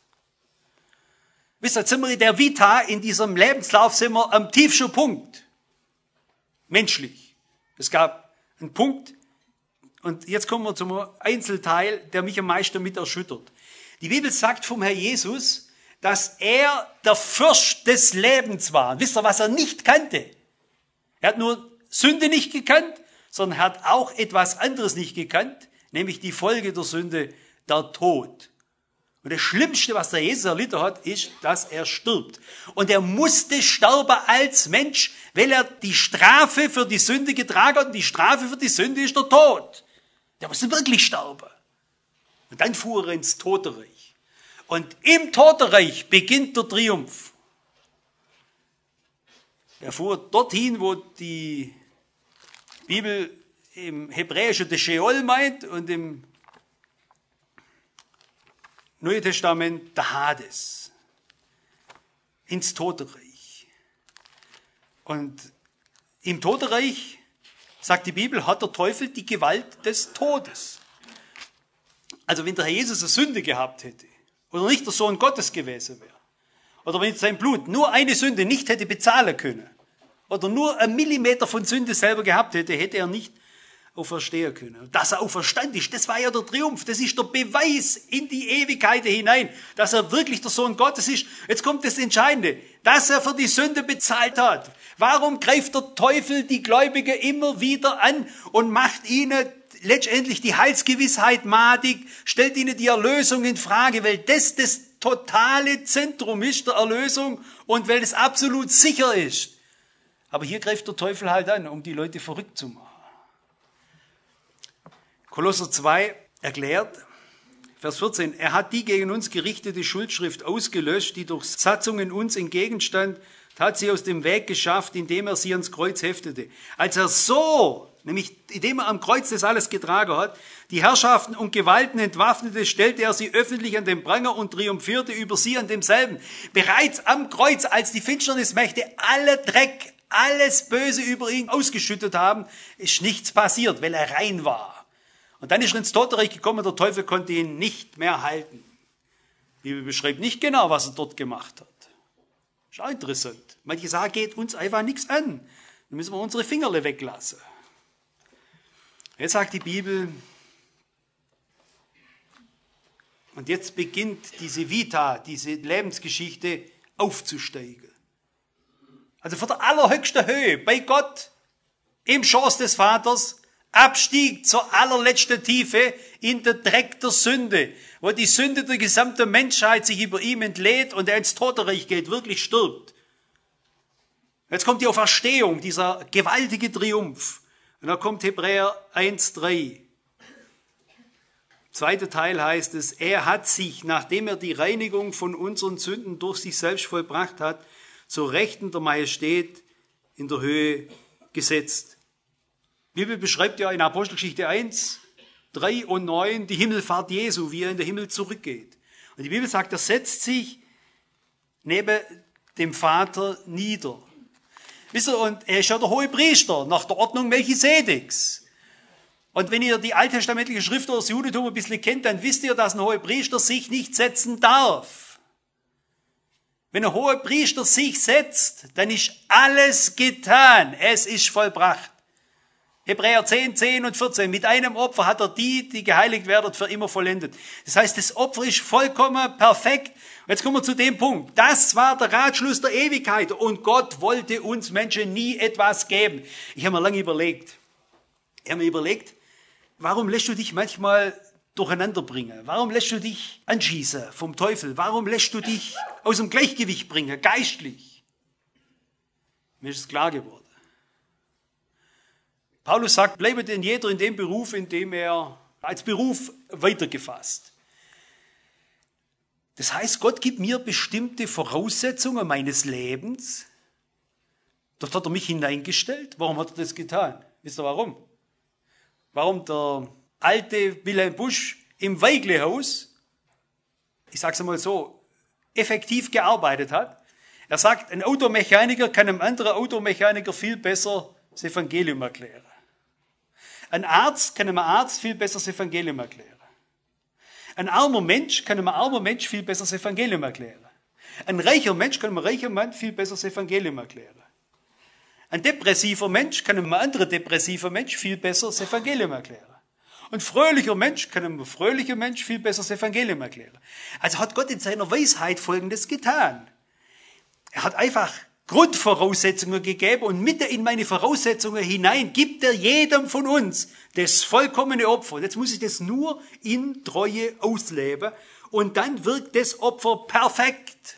Wisst ihr, jetzt sind wir in der Vita, in diesem Lebenslauf sind wir am tiefsten Punkt. Menschlich. Es gab einen Punkt, und jetzt kommen wir zum Einzelteil, der mich am meisten mit erschüttert. Die Bibel sagt vom Herr Jesus, dass er der Fürst des Lebens war. Wisst ihr, was er nicht kannte? Er hat nur Sünde nicht gekannt, sondern er hat auch etwas anderes nicht gekannt, nämlich die Folge der Sünde, der Tod. Und das Schlimmste, was der Jesus erlitten hat, ist, dass er stirbt. Und er musste sterben als Mensch, weil er die Strafe für die Sünde getragen hat. Und die Strafe für die Sünde ist der Tod. Der musste wirklich sterben. Und dann fuhr er ins Totenreich. Und im Totenreich beginnt der Triumph. Er fuhr dorthin, wo die Bibel im Hebräischen das Sheol meint und im Neue Testament, der Hades, ins Totenreich. Und im Totenreich, sagt die Bibel, hat der Teufel die Gewalt des Todes. Also wenn der Herr Jesus eine Sünde gehabt hätte oder nicht der Sohn Gottes gewesen wäre, oder wenn sein Blut nur eine Sünde nicht hätte bezahlen können oder nur einen Millimeter von Sünde selber gehabt hätte, hätte er nicht auferstehen können. Dass er auferstanden ist, das war ja der Triumph, das ist der Beweis in die Ewigkeit hinein, dass er wirklich der Sohn Gottes ist. Jetzt kommt das Entscheidende, dass er für die Sünde bezahlt hat. Warum greift der Teufel die Gläubigen immer wieder an und macht ihnen letztendlich die Heilsgewissheit madig, stellt ihnen die Erlösung in Frage, weil das totale Zentrum ist der Erlösung und weil es absolut sicher ist. Aber hier greift der Teufel halt an, um die Leute verrückt zu machen. Kolosser 2 erklärt, Vers 14, er hat die gegen uns gerichtete Schuldschrift ausgelöscht, die durch Satzungen uns entgegenstand, hat sie aus dem Weg geschafft, indem er sie ans Kreuz heftete. Als er so, nämlich indem er am Kreuz das alles getragen hat, die Herrschaften und Gewalten entwaffnete, stellte er sie öffentlich an den Pranger und triumphierte über sie an demselben. Bereits am Kreuz, als die Finsternismächte alle Dreck, alles Böse über ihn ausgeschüttet haben, ist nichts passiert, weil er rein war. Und dann ist er ins Totenreich gekommen, der Teufel konnte ihn nicht mehr halten. Die Bibel beschreibt nicht genau, was er dort gemacht hat. Ist auch interessant. Manche sagen, geht uns einfach nichts an. Dann müssen wir unsere Fingerle weglassen. Jetzt sagt die Bibel, und jetzt beginnt diese Vita, diese Lebensgeschichte aufzusteigen. Also von der allerhöchsten Höhe, bei Gott, im Schoß des Vaters, Abstieg zur allerletzten Tiefe in den Dreck der Sünde, wo die Sünde der gesamten Menschheit sich über ihm entlädt und er ins Totenreich geht, wirklich stirbt. Jetzt kommt die Auferstehung, dieser gewaltige Triumph. Und da kommt Hebräer 1,3. Zweiter Teil heißt es, er hat sich, nachdem er die Reinigung von unseren Sünden durch sich selbst vollbracht hat, zur Rechten der Majestät in der Höhe gesetzt. Die Bibel beschreibt ja in Apostelgeschichte 1, 3 und 9 die Himmelfahrt Jesu, wie er in den Himmel zurückgeht. Und die Bibel sagt, er setzt sich neben dem Vater nieder. Wisst ihr, und er ist ja der Hohepriester nach der Ordnung Melchisedeks. Und wenn ihr die alttestamentliche Schrift oder das Judentum ein bisschen kennt, dann wisst ihr, dass ein Hohepriester sich nicht setzen darf. Wenn ein Hohepriester sich setzt, dann ist alles getan. Es ist vollbracht. Hebräer 10, 10 und 14. Mit einem Opfer hat er die geheiligt werden, für immer vollendet. Das heißt, das Opfer ist vollkommen perfekt. Jetzt kommen wir zu dem Punkt. Das war der Ratschluss der Ewigkeit. Und Gott wollte uns Menschen nie etwas geben. Ich habe mir lange überlegt. Warum lässt du dich manchmal durcheinander bringen? Warum lässt du dich anschießen vom Teufel? Warum lässt du dich aus dem Gleichgewicht bringen, geistlich? Mir ist es klar geworden. Paulus sagt, bleibe denn jeder in dem Beruf, in dem er als Beruf weitergefasst. Das heißt, Gott gibt mir bestimmte Voraussetzungen meines Lebens. Dort hat er mich hineingestellt. Warum hat er das getan? Wisst ihr warum? Warum der alte Wilhelm Busch im Weiglehaus, ich sage es einmal so, effektiv gearbeitet hat. Er sagt, ein Automechaniker kann einem anderen Automechaniker viel besser das Evangelium erklären. Ein Arzt kann einem Arzt viel besser das Evangelium erklären. Ein armer Mensch kann einem armen Mensch viel besser das Evangelium erklären. Ein reicher Mensch kann einem reichen Mann viel besser das Evangelium erklären. Ein depressiver Mensch kann einem anderen depressiven Mensch viel besser das Evangelium erklären. Ein fröhlicher Mensch kann einem fröhlichen Mensch viel besser das Evangelium erklären. Also hat Gott in seiner Weisheit Folgendes getan. Er hat einfach Grundvoraussetzungen gegeben und mitten in meine Voraussetzungen hinein gibt er jedem von uns das vollkommene Opfer. Und jetzt muss ich das nur in Treue ausleben und dann wirkt das Opfer perfekt.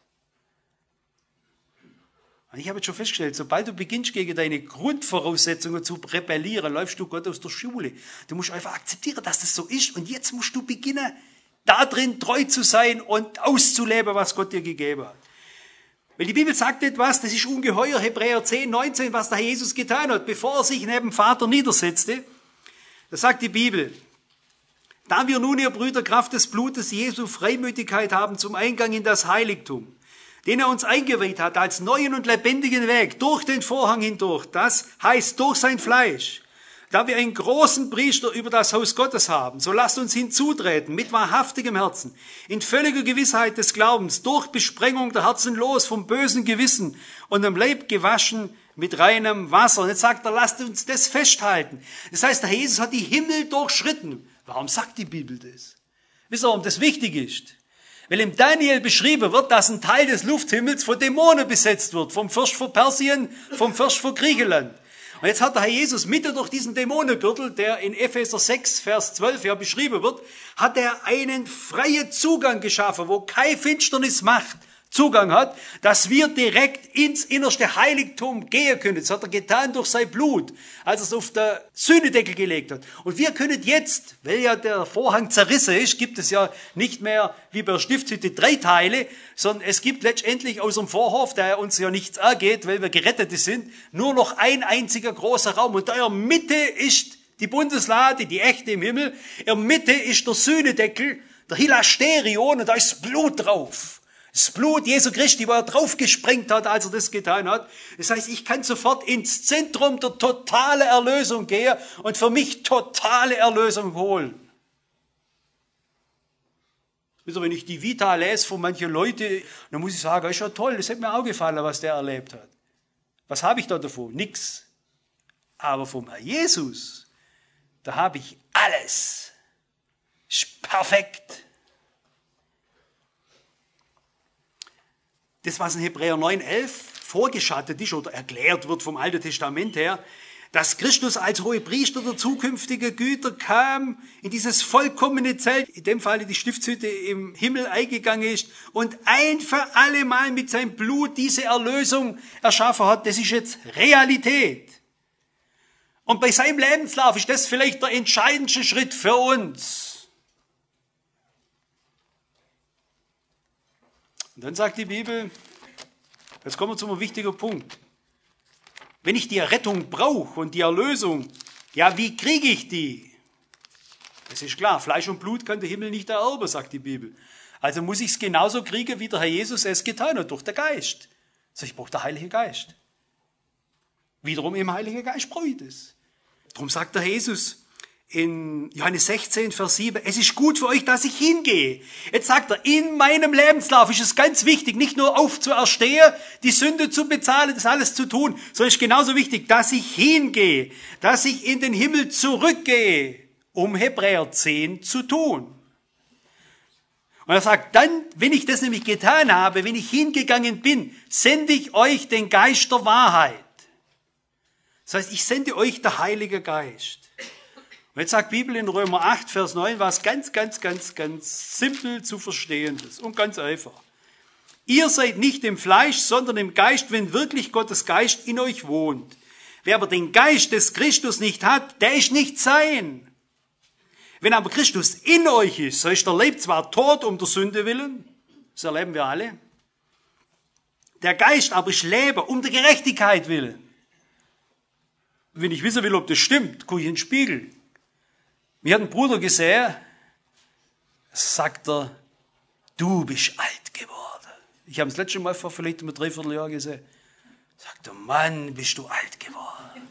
Und ich habe jetzt schon festgestellt, sobald du beginnst, gegen deine Grundvoraussetzungen zu rebellieren, läufst du Gott aus der Schule. Du musst einfach akzeptieren, dass das so ist und jetzt musst du beginnen, da drin treu zu sein und auszuleben, was Gott dir gegeben hat. Weil die Bibel sagt etwas, das ist ungeheuer, Hebräer 10, 19, was der Herr Jesus getan hat, bevor er sich neben dem Vater niedersetzte. Da sagt die Bibel, Da wir nun, ihr Brüder, Kraft des Blutes Jesu Freimütigkeit haben zum Eingang in das Heiligtum, den er uns eingeweiht hat als neuen und lebendigen Weg durch den Vorhang hindurch, das heißt durch sein Fleisch. Da wir einen großen Priester über das Haus Gottes haben, so lasst uns hinzutreten mit wahrhaftigem Herzen, in völliger Gewissheit des Glaubens, durch Besprengung der Herzen los vom bösen Gewissen und dem Leib gewaschen mit reinem Wasser. Und jetzt sagt er, lasst uns das festhalten. Das heißt, der Herr Jesus hat die Himmel durchschritten. Warum sagt die Bibel das? Wisst ihr, warum das wichtig ist? Weil im Daniel beschrieben wird, dass ein Teil des Lufthimmels von Dämonen besetzt wird, vom Fürst von Persien, vom Fürst von Griechenland. Und jetzt hat der Herr Jesus mitten durch diesen Dämonengürtel, der in Epheser 6, Vers 12 ja beschrieben wird, hat er einen freien Zugang geschaffen, wo keine Finsternismacht Zugang hat, dass wir direkt ins innerste Heiligtum gehen können. Das hat er getan durch sein Blut, als er es auf der Sühnedeckel gelegt hat. Und wir können jetzt, weil ja der Vorhang zerrissen ist, gibt es ja nicht mehr wie bei der Stiftshütte 3 Teile, sondern es gibt letztendlich aus dem Vorhof, der uns ja nichts angeht, weil wir Gerettete sind, nur noch ein einziger großer Raum. Und da in der Mitte ist die Bundeslade, die echte im Himmel, in der Mitte ist der Sühnedeckel, der Hilasterion, und da ist Blut drauf. Das Blut Jesu Christi, wo er draufgesprengt hat, als er das getan hat. Das heißt, ich kann sofort ins Zentrum der totalen Erlösung gehen und für mich totale Erlösung holen. Also wenn ich die Vita lese von manchen Leuten, dann muss ich sagen, das ist ja toll, das hat mir auch gefallen, was der erlebt hat. Was habe ich da davon? Nix. Aber vom Herrn Jesus, da habe ich alles. Ist perfekt. Das, was in Hebräer 9,11 vorgeschattet ist oder erklärt wird vom Alten Testament her, dass Christus als Hohepriester der zukünftigen Güter kam, in dieses vollkommene Zelt, in dem Fall die Stiftshütte im Himmel eingegangen ist und ein für alle Mal mit seinem Blut diese Erlösung erschaffen hat, das ist jetzt Realität. Und bei seinem Lebenslauf ist das vielleicht der entscheidendste Schritt für uns. Und dann sagt die Bibel, jetzt kommen wir zu einem wichtigen Punkt. Wenn ich die Errettung brauche und die Erlösung, ja, wie kriege ich die? Das ist klar, Fleisch und Blut kann der Himmel nicht ererben, sagt die Bibel. Also muss ich es genauso kriegen, wie der Herr Jesus es getan hat, durch den Geist. Also ich brauche den Heiligen Geist. Wiederum im Heiligen Geist brauche ich das. Darum sagt der Herr Jesus in Johannes 16, Vers 7, es ist gut für euch, dass ich hingehe. Jetzt sagt er, in meinem Lebenslauf ist es ganz wichtig, nicht nur aufzuerstehen, die Sünde zu bezahlen, das alles zu tun, sondern es ist genauso wichtig, dass ich hingehe, dass ich in den Himmel zurückgehe, um Hebräer 10 zu tun. Und er sagt, dann, wenn ich das nämlich getan habe, wenn ich hingegangen bin, sende ich euch den Geist der Wahrheit. Das heißt, ich sende euch der Heilige Geist. Und jetzt sagt die Bibel in Römer 8, Vers 9, was ganz simpel zu verstehen ist und ganz einfach. Ihr seid nicht im Fleisch, sondern im Geist, wenn wirklich Gottes Geist in euch wohnt. Wer aber den Geist des Christus nicht hat, der ist nicht sein. Wenn aber Christus in euch ist, so ist der Leib zwar tot um der Sünde willen, das erleben wir alle, der Geist aber ist Leben um der Gerechtigkeit willen. Wenn ich wissen will, ob das stimmt, gucke ich in den Spiegel. Mir hat ein Bruder gesehen, sagt er, du bist alt geworden. Ich habe das letzte Mal vor vielleicht einem Dreivierteljahr gesehen. Sagt er, Mann, bist du alt geworden.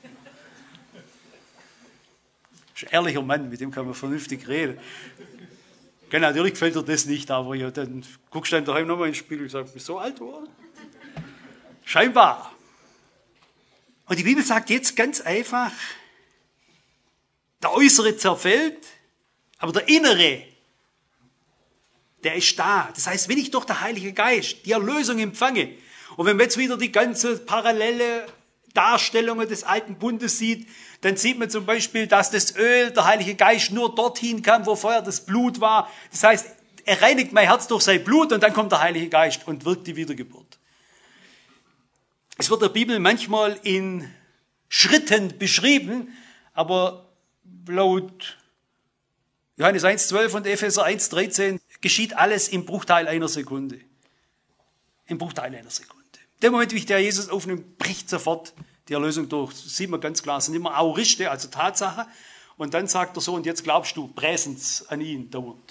Das ist ein ehrlicher Mann, mit dem kann man vernünftig reden. Ja, natürlich gefällt dir das nicht, aber ja, dann guckst du dann daheim nochmal in den Spiegel und sagst, bist du so alt geworden? Scheinbar. Und die Bibel sagt jetzt ganz einfach, der Äußere zerfällt, aber der Innere, der ist da. Das heißt, wenn ich durch den Heiligen Geist die Erlösung empfange, und wenn man jetzt wieder die ganze parallele Darstellungen des alten Bundes sieht, dann sieht man zum Beispiel, dass das Öl, der Heilige Geist, nur dorthin kam, wo vorher das Blut war. Das heißt, er reinigt mein Herz durch sein Blut und dann kommt der Heilige Geist und wirkt die Wiedergeburt. Es wird in der Bibel manchmal in Schritten beschrieben, aber laut Johannes 1,12 und Epheser 1,13 geschieht alles im Bruchteil einer Sekunde. Im Bruchteil einer Sekunde. In dem Moment, wie ich der Jesus aufnehme, bricht sofort die Erlösung durch. Das sieht man ganz klar. Es sind immer Auriste, also Tatsache. Und dann sagt er so, und jetzt glaubst du Präsens an ihn dauernd.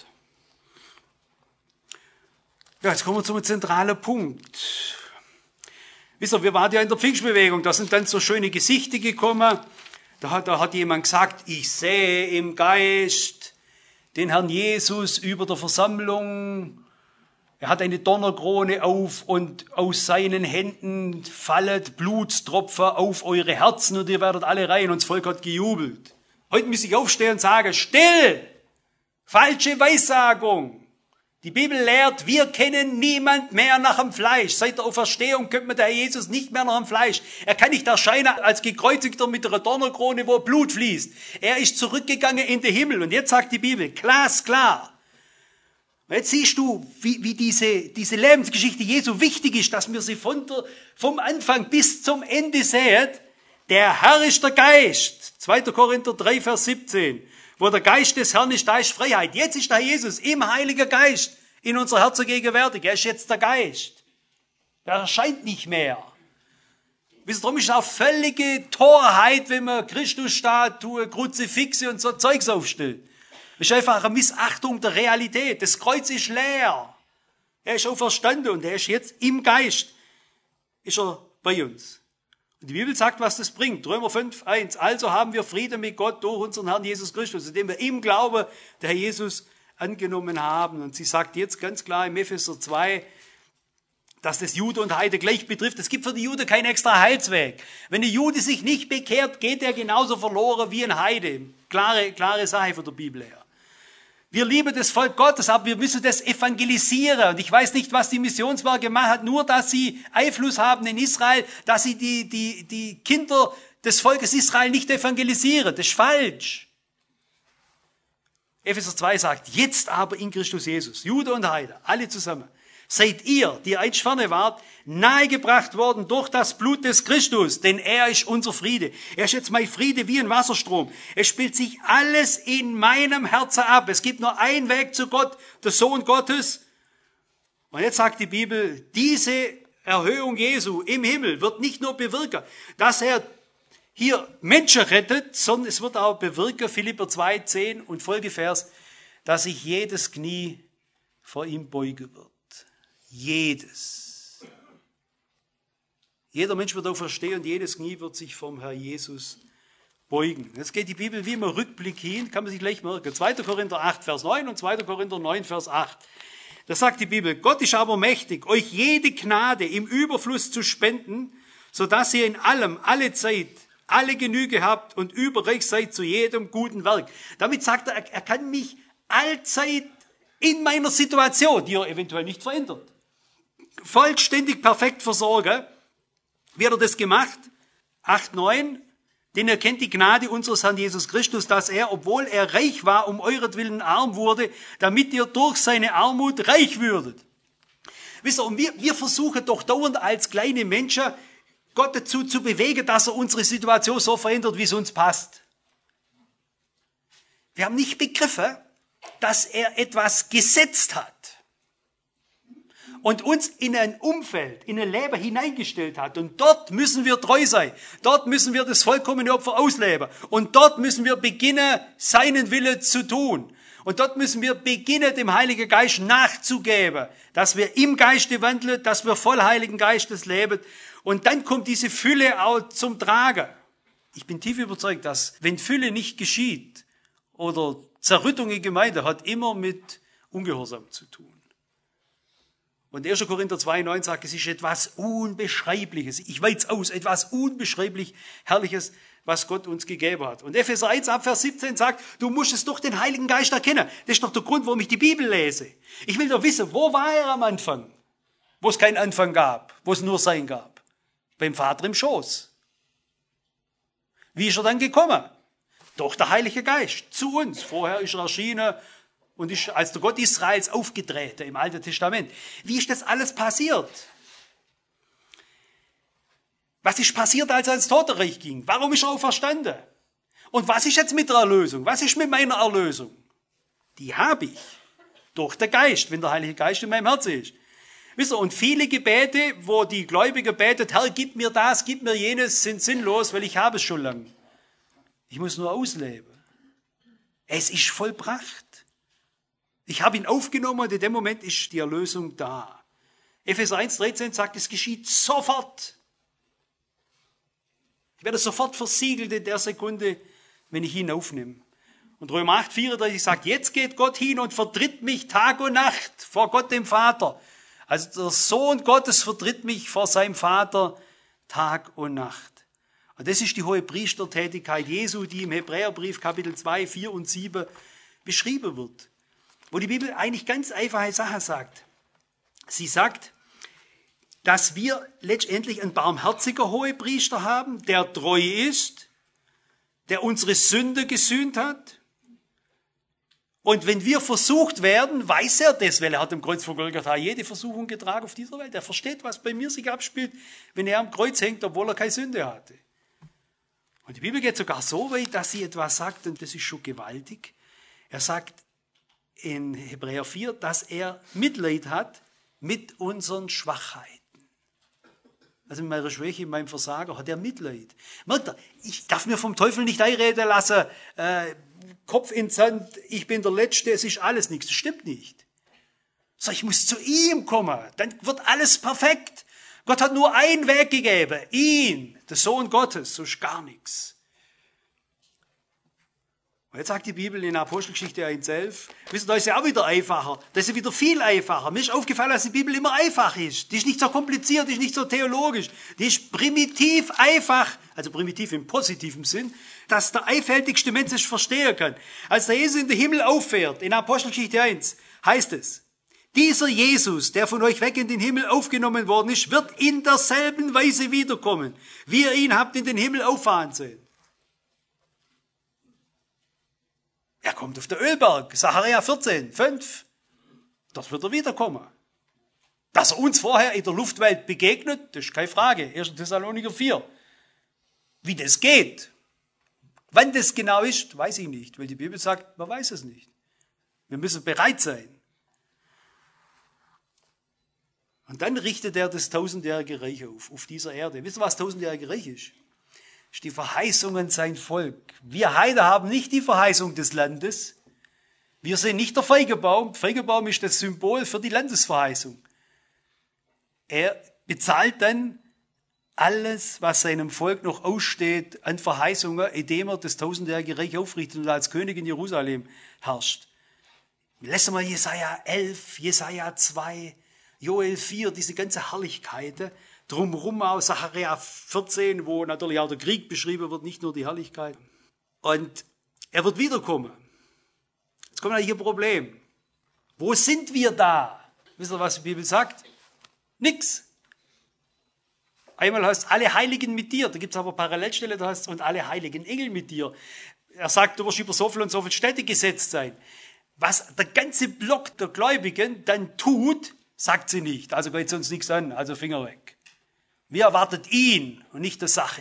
Ja, jetzt kommen wir zum zentralen Punkt. Wisst ihr, wir waren ja in der Pfingstbewegung, da sind dann so schöne Gesichter gekommen. Da hat jemand gesagt, ich sehe im Geist den Herrn Jesus über der Versammlung. Er hat eine Donnerkrone auf und aus seinen Händen fallen Blutstropfen auf eure Herzen und ihr werdet alle rein. Und das Volk hat gejubelt. Heute muss ich aufstehen und sagen, still! Falsche Weissagung! Die Bibel lehrt, wir kennen niemand mehr nach dem Fleisch. Seit der Auferstehung kennt man der Herr Jesus nicht mehr nach dem Fleisch. Er kann nicht erscheinen als Gekreuzigter mit einer Donnerkrone, wo Blut fließt. Er ist zurückgegangen in den Himmel. Und jetzt sagt die Bibel, glasklar. Und jetzt siehst du, wie diese Lebensgeschichte Jesu wichtig ist, dass wir sie vom Anfang bis zum Ende sehen. Der Herr ist der Geist. 2. Korinther 3, Vers 17. Wo der Geist des Herrn ist, da ist Freiheit. Jetzt ist der Jesus im Heiligen Geist in unser Herzen gegenwärtig. Er ist jetzt der Geist. Er erscheint nicht mehr. Wisst ihr, darum ist es auch völlige Torheit, wenn man Christusstatue, Kruzifixe und so Zeugs aufstellt. Das ist einfach eine Missachtung der Realität. Das Kreuz ist leer. Er ist auferstanden und er ist jetzt im Geist. Ist er bei uns. Und die Bibel sagt, was das bringt. Römer 5, 1. Also haben wir Frieden mit Gott durch unseren Herrn Jesus Christus, indem wir im Glauben der Herr Jesus angenommen haben. Und sie sagt jetzt ganz klar im Epheser 2, dass das Jude und Heide gleich betrifft. Es gibt für die Jude keinen extra Heilsweg. Wenn der Jude sich nicht bekehrt, geht er genauso verloren wie ein Heide. Klare Sache von der Bibel her. Wir lieben das Volk Gottes, aber wir müssen das evangelisieren. Und ich weiß nicht, was die Missionswerke gemacht hat, nur dass sie Einfluss haben in Israel, dass sie die Kinder des Volkes Israel nicht evangelisieren. Das ist falsch. Epheser 2 sagt, jetzt aber in Christus Jesus, Jude und Heide, alle zusammen, seid ihr, die einst ferne wart, nahegebracht worden durch das Blut des Christus, denn er ist unser Friede. Er ist jetzt mein Friede wie ein Wasserstrom. Es spielt sich alles in meinem Herzen ab. Es gibt nur einen Weg zu Gott, der Sohn Gottes. Und jetzt sagt die Bibel, diese Erhöhung Jesu im Himmel wird nicht nur bewirken, dass er hier Menschen rettet, sondern es wird auch bewirken, Philipper 2, 10 und Folgevers, dass sich jedes Knie vor ihm beugen wird. Jedes. Jeder Mensch wird auferstehen und jedes Knie wird sich vom Herr Jesus beugen. Jetzt geht die Bibel wie immer Rückblick hin, kann man sich gleich merken. 2. Korinther 8, Vers 9 und 2. Korinther 9, Vers 8. Da sagt die Bibel, Gott ist aber mächtig, euch jede Gnade im Überfluss zu spenden, sodass ihr in allem, alle Zeit, alle Genüge habt und überreich seid zu jedem guten Werk. Damit sagt er kann mich allzeit in meiner Situation, die er eventuell nicht verändert, vollständig perfekt versorgen. Wie hat er das gemacht? 8, 9. Denn ihr kennt die Gnade unseres Herrn Jesus Christus, dass er, obwohl er reich war, um euretwillen arm wurde, damit ihr durch seine Armut reich würdet. Wisst ihr, und wir versuchen doch dauernd als kleine Menschen, Gott dazu zu bewegen, dass er unsere Situation so verändert, wie es uns passt. Wir haben nicht begriffen, dass er etwas gesetzt hat und uns in ein Umfeld, in ein Leben hineingestellt hat. Und dort müssen wir treu sein. Dort müssen wir das vollkommene Opfer ausleben. Und dort müssen wir beginnen, seinen Willen zu tun. Und dort müssen wir beginnen, dem Heiligen Geist nachzugeben, dass wir im Geiste wandeln, dass wir voll Heiligen Geistes leben. Und dann kommt diese Fülle auch zum Tragen. Ich bin tief überzeugt, dass wenn Fülle nicht geschieht oder Zerrüttung in Gemeinde hat immer mit Ungehorsam zu tun. Und 1. Korinther 2,9 sagt, es ist etwas Unbeschreibliches. Ich weit's aus, etwas unbeschreiblich Herrliches, was Gott uns gegeben hat. Und Epheser 1, ab Vers 17 sagt, du musst es durch den Heiligen Geist erkennen. Das ist doch der Grund, warum ich die Bibel lese. Ich will doch wissen, wo war er am Anfang? Wo es keinen Anfang gab, wo es nur Sein gab. Beim Vater im Schoß. Wie ist er dann gekommen? Durch der Heilige Geist zu uns. Vorher ist er erschienen und ist als der Gott Israels aufgetreten im Alten Testament. Wie ist das alles passiert? Was ist passiert, als er ins Totenreich ging? Warum ist er auferstanden? Und was ist jetzt mit der Erlösung? Was ist mit meiner Erlösung? Die habe ich durch den Geist, wenn der Heilige Geist in meinem Herzen ist. Wisst ihr, und viele Gebete, wo die Gläubigen betet, Herr, gib mir das, gib mir jenes, sind sinnlos, weil ich habe es schon lange. Ich muss nur ausleben. Es ist vollbracht. Ich habe ihn aufgenommen und in dem Moment ist die Erlösung da. Epheser 1,13 sagt, es geschieht sofort. Ich werde sofort versiegelt in der Sekunde, wenn ich ihn aufnehme. Und Römer 8,34 sagt, jetzt geht Gott hin und vertritt mich Tag und Nacht vor Gott dem Vater. Also der Sohn Gottes vertritt mich vor seinem Vater Tag und Nacht. Und das ist die hohe Priestertätigkeit Jesu, die im Hebräerbrief Kapitel 2, 4 und 7 beschrieben wird. Wo die Bibel eigentlich ganz einfache Sachen sagt. Sie sagt, dass wir letztendlich einen barmherziger Hohepriester haben, der treu ist, der unsere Sünde gesühnt hat. Und wenn wir versucht werden, weiß er das, weil er hat am Kreuz von Golgatha jede Versuchung getragen auf dieser Welt. Er versteht, was bei mir sich abspielt, wenn er am Kreuz hängt, obwohl er keine Sünde hatte. Und die Bibel geht sogar so weit, dass sie etwas sagt, und das ist schon gewaltig. Er sagt in Hebräer 4, dass er Mitleid hat mit unseren Schwachheiten. Also in meiner Schwäche, in meinem Versagen hat er Mitleid. Merkt ihr, ich darf mir vom Teufel nicht einreden lassen, Kopf in den Sand, ich bin der Letzte, es ist alles nichts. Das stimmt nicht. So, ich muss zu ihm kommen, dann wird alles perfekt. Gott hat nur einen Weg gegeben, ihn, der Sohn Gottes, sonst gar nichts. Und jetzt sagt die Bibel in Apostelgeschichte 1,11, wisst ihr, da ist ja auch wieder einfacher. Das ist ja wieder viel einfacher. Mir ist aufgefallen, dass die Bibel immer einfach ist. Die ist nicht so kompliziert, die ist nicht so theologisch. Die ist primitiv einfach, also primitiv im positiven Sinn, dass der einfältigste Mensch es verstehen kann. Als der Jesus in den Himmel auffährt, in Apostelgeschichte 1, heißt es, dieser Jesus, der von euch weg in den Himmel aufgenommen worden ist, wird in derselben Weise wiederkommen, wie ihr ihn habt in den Himmel auffahren sehen. Er kommt auf den Ölberg, Sacharja 14, 5. Dort wird er wiederkommen. Dass er uns vorher in der Luftwelt begegnet, das ist keine Frage. 1. Thessaloniker 4. Wie das geht, wann das genau ist, weiß ich nicht, weil die Bibel sagt, man weiß es nicht. Wir müssen bereit sein. Und dann richtet er das 1000-jährige Reich auf dieser Erde. Wisst ihr, was 1000-jährige Reich ist? Das ist die Verheißung an sein Volk. Wir Heiden haben nicht die Verheißung des Landes. Wir sind nicht der Feigenbaum. Der Feigenbaum ist das Symbol für die Landesverheißung. Er bezahlt dann alles, was seinem Volk noch aussteht an Verheißungen, indem er das 1000-jährige Reich aufrichtet und als König in Jerusalem herrscht. Lesen wir Jesaja 11, Jesaja 2, Joel 4, diese ganze Herrlichkeit. Drumherum auch Sacharja 14, wo natürlich auch der Krieg beschrieben wird, nicht nur die Herrlichkeit. Und er wird wiederkommen. Jetzt kommt natürlich ein Problem. Wo sind wir da? Wisst ihr, was die Bibel sagt? Nix. Einmal heißt alle Heiligen mit dir. Da gibt es aber Parallelstelle, da heißt und alle heiligen Engel mit dir. Er sagt, du wirst über so viel und so viele Städte gesetzt sein. Was der ganze Block der Gläubigen dann tut, sagt sie nicht. Also geht es uns nichts an, also Finger weg. Wir erwartet ihn und nicht die Sache.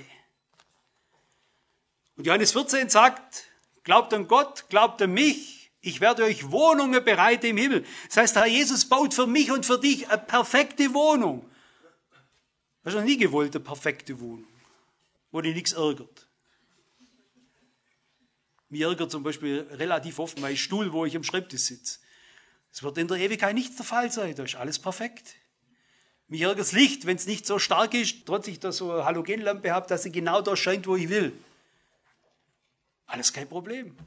Und Johannes 14 sagt, glaubt an Gott, glaubt an mich, ich werde euch Wohnungen bereiten im Himmel. Das heißt, der Herr Jesus baut für mich und für dich eine perfekte Wohnung. Hast du noch nie gewollt, eine perfekte Wohnung, wo dich nichts ärgert. Mir ärgert zum Beispiel relativ oft mein Stuhl, wo ich am Schreibtisch sitze. Es wird in der Ewigkeit nicht der Fall sein, da ist alles perfekt. Mich ärgert das Licht, wenn es nicht so stark ist, trotz ich da so eine Halogenlampe habe, dass sie genau da scheint, wo ich will. Alles kein Problem.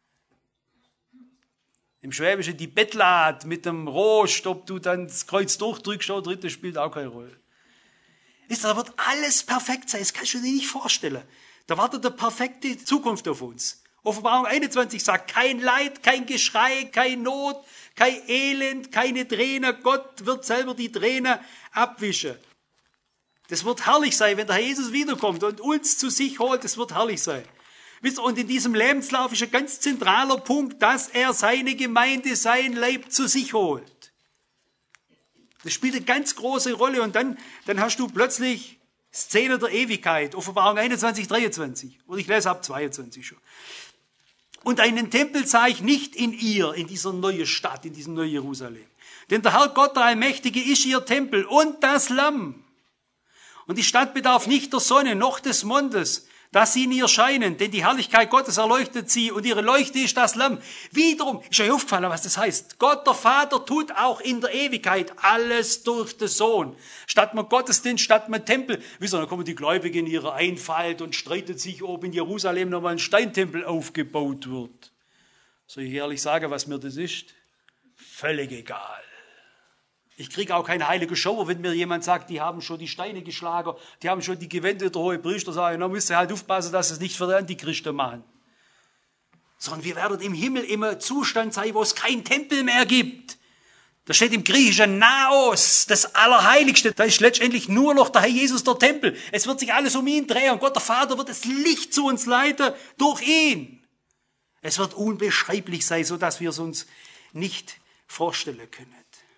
Im Schwäbischen die Bettlad mit dem Rost, ob du dann das Kreuz durchdrückst oder dritte, spielt auch keine Rolle. Da wird alles perfekt sein, das kannst du dir nicht vorstellen. Da wartet eine perfekte Zukunft auf uns. Offenbarung 21 sagt, kein Leid, kein Geschrei, keine Not, kein Elend, keine Tränen. Gott wird selber die Tränen abwischen. Das wird herrlich sein, wenn der Herr Jesus wiederkommt und uns zu sich holt. Das wird herrlich sein. Und in diesem Lebenslauf ist ein ganz zentraler Punkt, dass er seine Gemeinde, sein Leib zu sich holt. Das spielt eine ganz große Rolle. Und dann hast du plötzlich Szene der Ewigkeit. Offenbarung 21, 23. Und ich lese ab 22 schon. Und einen Tempel sah ich nicht in ihr, in dieser neuen Stadt, in diesem neuen Jerusalem. Denn der Herr Gott, der Allmächtige, ist ihr Tempel und das Lamm. Und die Stadt bedarf nicht der Sonne noch des Mondes, dass sie in ihr scheinen, denn die Herrlichkeit Gottes erleuchtet sie und ihre Leuchte ist das Lamm. Wiederum, ist euch aufgefallen, was das heißt? Gott, der Vater, tut auch in der Ewigkeit alles durch den Sohn. Statt man Gottesdienst, statt man Tempel. Wisst ihr, dann kommen die Gläubigen in ihre Einfalt und streiten sich, ob in Jerusalem nochmal ein Steintempel aufgebaut wird. Soll ich ehrlich sagen, was mir das ist? Völlig egal. Ich kriege auch keine heilige Schauer, wenn mir jemand sagt, die haben schon die Steine geschlagen, die haben schon die Gewände der Hohepriester, sagen, dann müsst ihr halt aufpassen, dass sie es nicht für die Antichristen machen. Sondern wir werden im Himmel im Zustand sein, wo es keinen Tempel mehr gibt. Da steht im Griechischen Naos, das Allerheiligste. Da ist letztendlich nur noch der Herr Jesus der Tempel. Es wird sich alles um ihn drehen und Gott der Vater wird das Licht zu uns leiten durch ihn. Es wird unbeschreiblich sein, so dass wir es uns nicht vorstellen können.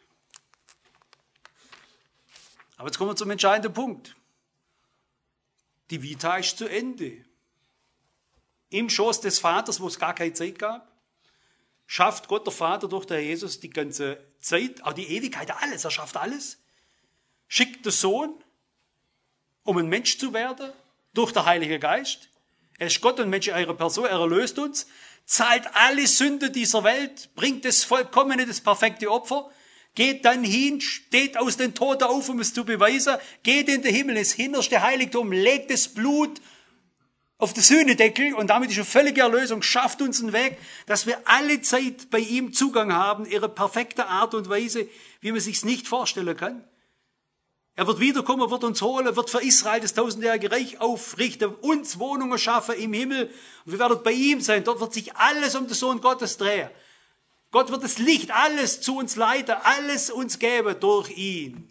Aber jetzt kommen wir zum entscheidenden Punkt. Die Vita ist zu Ende. Im Schoß des Vaters, wo es gar keine Zeit gab, schafft Gott der Vater durch den Jesus die ganze Zeit, auch die Ewigkeit, alles, er schafft alles. Schickt den Sohn, um ein Mensch zu werden, durch den Heiligen Geist. Er ist Gott und Mensch in einer Person, er erlöst uns, zahlt alle Sünde dieser Welt, bringt das vollkommene, das perfekte Opfer, geht dann hin, steht aus den Toten auf, um es zu beweisen, geht in den Himmel, ins hinterste Heiligtum, legt das Blut auf den Sühnedeckel und damit ist eine völlige Erlösung, schafft uns einen Weg, dass wir alle Zeit bei ihm Zugang haben, ihre perfekte Art und Weise, wie man sich's nicht vorstellen kann. Er wird wiederkommen, wird uns holen, wird für Israel das tausendjährige Reich aufrichten, uns Wohnungen schaffen im Himmel und wir werden bei ihm sein. Dort wird sich alles um den Sohn Gottes drehen. Gott wird das Licht, alles zu uns leiten, alles uns geben durch ihn.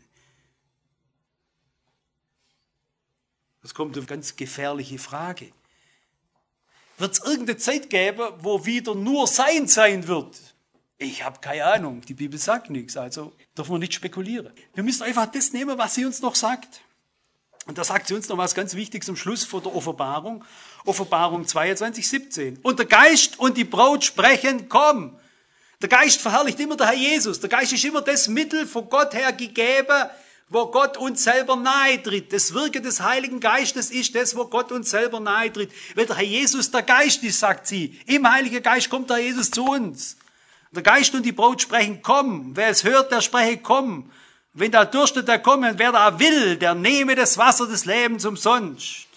Das kommt eine ganz gefährliche Frage. Wird es irgendeine Zeit geben, wo wieder nur sein wird? Ich habe keine Ahnung, die Bibel sagt nichts, also dürfen wir nicht spekulieren. Wir müssen einfach das nehmen, was sie uns noch sagt. Und da sagt sie uns noch was ganz Wichtiges zum Schluss vor der Offenbarung. Offenbarung 22, 17. Und der Geist und die Braut sprechen, komm. Der Geist verherrlicht immer der Herr Jesus. Der Geist ist immer das Mittel von Gott her gegeben, wo Gott uns selber nahe tritt. Das Wirken des Heiligen Geistes ist das, wo Gott uns selber nahe tritt. Weil der Herr Jesus der Geist ist, sagt sie. Im Heiligen Geist kommt der Herr Jesus zu uns. Der Geist und die Braut sprechen, komm. Wer es hört, der spreche, komm. Wenn da dürstet, der komme. Und wer da will, der nehme das Wasser des Lebens umsonst.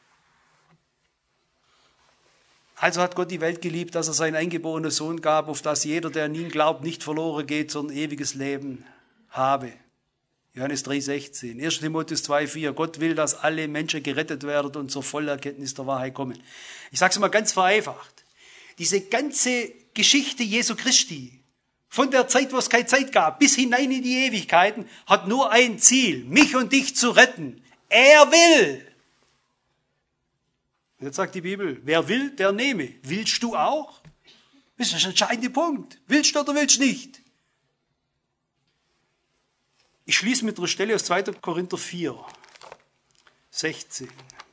Also hat Gott die Welt geliebt, dass er seinen eingeborenen Sohn gab, auf dass jeder, der an ihn glaubt, nicht verloren geht, sondern ewiges Leben habe. Johannes 3,16. 1. Timotheus 2,4. Gott will, dass alle Menschen gerettet werden und zur Vollerkenntnis der Wahrheit kommen. Ich sage es mal ganz vereinfacht. Diese ganze Geschichte Jesu Christi, von der Zeit, wo es keine Zeit gab, bis hinein in die Ewigkeiten, hat nur ein Ziel, mich und dich zu retten. Er will. Jetzt sagt die Bibel, wer will, der nehme. Willst du auch? Das ist der entscheidende Punkt. Willst du oder willst du nicht? Ich schließe mit einer Stelle aus 2. Korinther 4, 16.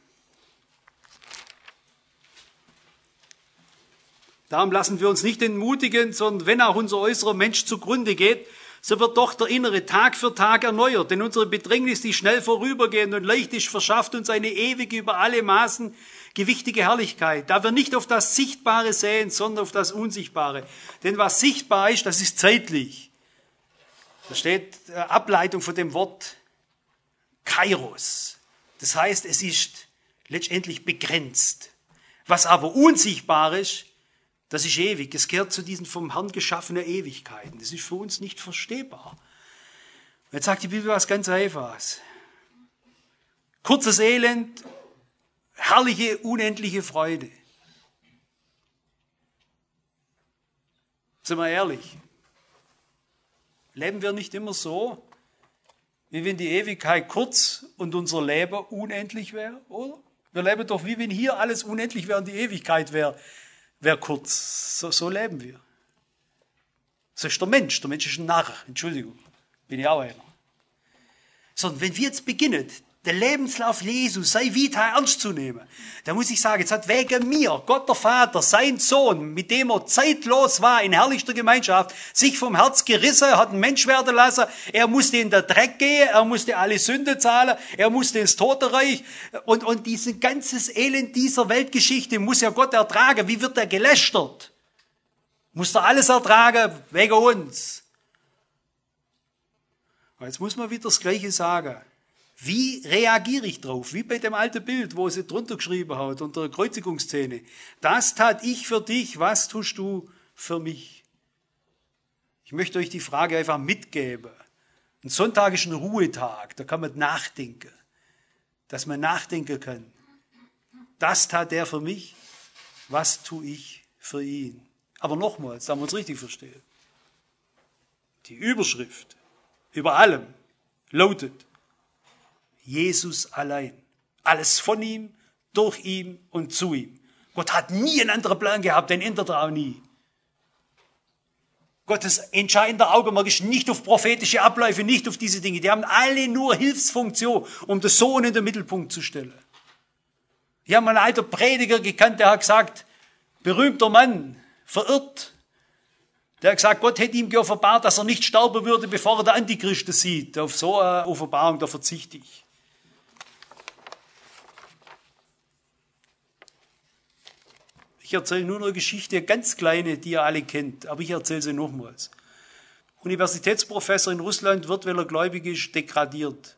Darum lassen wir uns nicht entmutigen, sondern wenn auch unser äußerer Mensch zugrunde geht, so wird doch der innere Tag für Tag erneuert. Denn unsere Bedrängnis, die schnell vorübergehend und leicht ist, verschafft uns eine ewige, über alle Maßen gewichtige Herrlichkeit, da wir nicht auf das Sichtbare sehen, sondern auf das Unsichtbare. Denn was sichtbar ist, das ist zeitlich. Da steht Ableitung von dem Wort Kairos. Das heißt, es ist letztendlich begrenzt. Was aber unsichtbar ist, das ist ewig. Es gehört zu diesen vom Herrn geschaffenen Ewigkeiten. Das ist für uns nicht verstehbar. Jetzt sagt die Bibel was ganz Einfaches. Kurzes Elend, herrliche, unendliche Freude. Sind wir ehrlich? Leben wir nicht immer so, wie wenn die Ewigkeit kurz und unser Leben unendlich wäre, oder? Wir leben doch, wie wenn hier alles unendlich wäre und die Ewigkeit wäre kurz. So leben wir. So ist der Mensch. Der Mensch ist ein Narr. Entschuldigung, bin ich auch einer. Sondern wenn wir jetzt beginnen, der Lebenslauf Jesu, sei vita ernst zu nehmen, da muss ich sagen, jetzt hat wegen mir Gott der Vater, sein Sohn, mit dem er zeitlos war, in herrlichster Gemeinschaft, sich vom Herz gerissen, er hat einen Mensch werden lassen, er musste in den Dreck gehen, er musste alle Sünde zahlen, er musste ins Totenreich und dieses ganzes Elend dieser Weltgeschichte muss ja Gott ertragen. Wie wird er gelästert? Muss er alles ertragen wegen uns? Und jetzt muss man wieder das Gleiche sagen. Wie reagiere ich drauf? Wie bei dem alten Bild, wo sie drunter geschrieben hat, unter der Kreuzigungsszene. Das tat ich für dich, was tust du für mich? Ich möchte euch die Frage einfach mitgeben. Ein Sonntag ist ein Ruhetag, da kann man nachdenken. Dass man nachdenken kann. Das tat er für mich, was tue ich für ihn? Aber nochmals, damit wir uns richtig verstehen. Die Überschrift über allem lautet, Jesus allein. Alles von ihm, durch ihn und zu ihm. Gott hat nie einen anderen Plan gehabt, den ändert er auch nie. Gottes entscheidender Augenmerk ist nicht auf prophetische Abläufe, nicht auf diese Dinge. Die haben alle nur Hilfsfunktion, um den Sohn in den Mittelpunkt zu stellen. Ich habe mal einen alten Prediger gekannt, der hat gesagt, berühmter Mann, verirrt. Der hat gesagt, Gott hätte ihm geoffenbart, dass er nicht sterben würde, bevor er den Antichristen sieht. Auf so eine Offenbarung, da verzichte ich. Ich erzähle nur eine Geschichte, ganz kleine, die ihr alle kennt, aber ich erzähle sie nochmals. Universitätsprofessor in Russland wird, weil er gläubig ist, degradiert.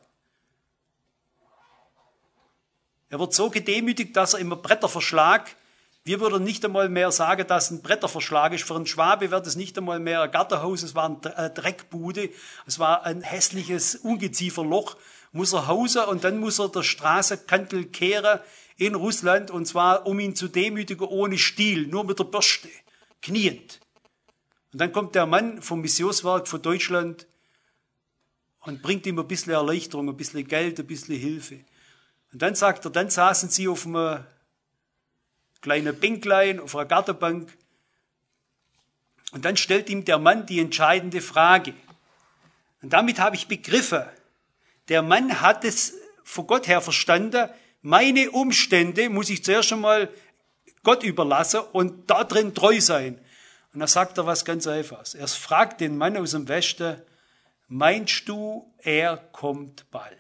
Er wird so gedemütigt, dass er im Bretterverschlag, wir würden nicht einmal mehr sagen, dass ein Bretterverschlag ist. Für einen Schwabe wird es nicht einmal mehr ein Gartenhaus, es war eine Dreckbude, es war ein hässliches Ungezieferloch, muss er hausen und dann muss er der Straßenkantel kehren in Russland, und zwar um ihn zu demütigen ohne Stiel, nur mit der Bürste, kniend. Und dann kommt der Mann vom Missionswerk von Deutschland und bringt ihm ein bisschen Erleichterung, ein bisschen Geld, ein bisschen Hilfe. Und dann sagt er, dann saßen sie auf einem kleinen Bänklein, auf einer Gartenbank, und dann stellt ihm der Mann die entscheidende Frage. Und damit habe ich begriffen, der Mann hat es von Gott her verstanden, meine Umstände muss ich zuerst einmal Gott überlassen und da drin treu sein. Und da sagt er was ganz Einfaches. Er fragt den Mann aus dem Westen, meinst du, er kommt bald?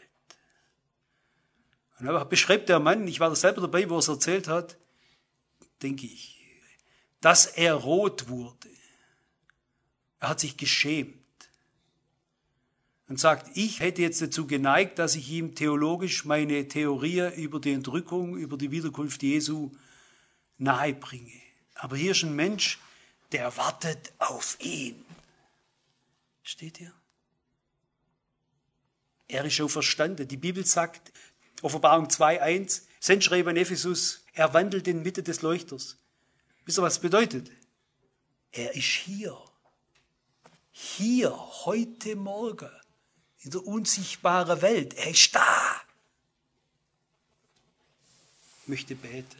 Und dann beschreibt der Mann, ich war da selber dabei, wo er es erzählt hat, denke ich, dass er rot wurde. Er hat sich geschämt. Und sagt, ich hätte jetzt dazu geneigt, dass ich ihm theologisch meine Theorie über die Entrückung, über die Wiederkunft Jesu nahebringe. Aber hier ist ein Mensch, der wartet auf ihn. Steht hier? Er ist schon verstanden. Die Bibel sagt, Offenbarung 2,1, Sendschreiber in Ephesus, er wandelt in Mitte des Leuchters. Wisst ihr, was das bedeutet? Er ist hier. Hier, heute Morgen. In der unsichtbaren Welt. Er ist da. Ich möchte beten.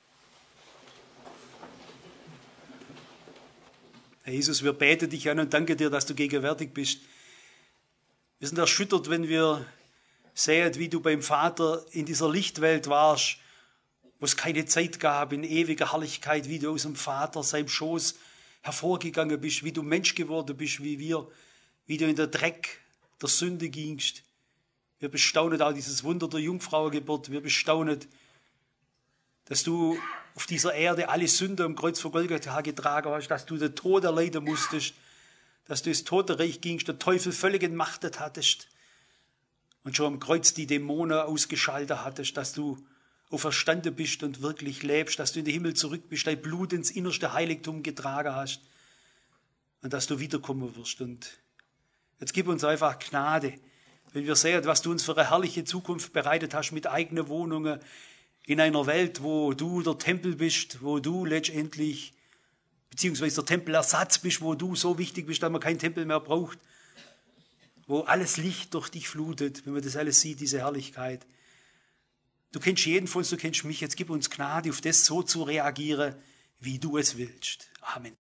Herr Jesus, wir beten dich an und danke dir, dass du gegenwärtig bist. Wir sind erschüttert, wenn wir sehen, wie du beim Vater in dieser Lichtwelt warst, wo es keine Zeit gab, in ewiger Herrlichkeit, wie du aus dem Vater, seinem Schoß hervorgegangen bist, wie du Mensch geworden bist, wie wir, wie du in der Dreck der Sünde gingst. Wir bestaunen auch dieses Wunder der Jungfrauengeburt. Wir bestaunen, dass du auf dieser Erde alle Sünde am Kreuz von Golgatha getragen hast, dass du den Tod erleiden musstest, dass du ins Totenreich gingst, den Teufel völlig entmachtet hattest und schon am Kreuz die Dämonen ausgeschaltet hattest, dass du auferstanden bist und wirklich lebst, dass du in den Himmel zurück bist, dein Blut ins innerste Heiligtum getragen hast und dass du wiederkommen wirst. Und jetzt gib uns einfach Gnade, wenn wir sehen, was du uns für eine herrliche Zukunft bereitet hast mit eigenen Wohnungen in einer Welt, wo du der Tempel bist, wo du letztendlich, beziehungsweise der Tempelersatz bist, wo du so wichtig bist, dass man keinen Tempel mehr braucht, wo alles Licht durch dich flutet, wenn man das alles sieht, diese Herrlichkeit. Du kennst jeden von uns, du kennst mich, jetzt gib uns Gnade, auf das so zu reagieren, wie du es willst. Amen.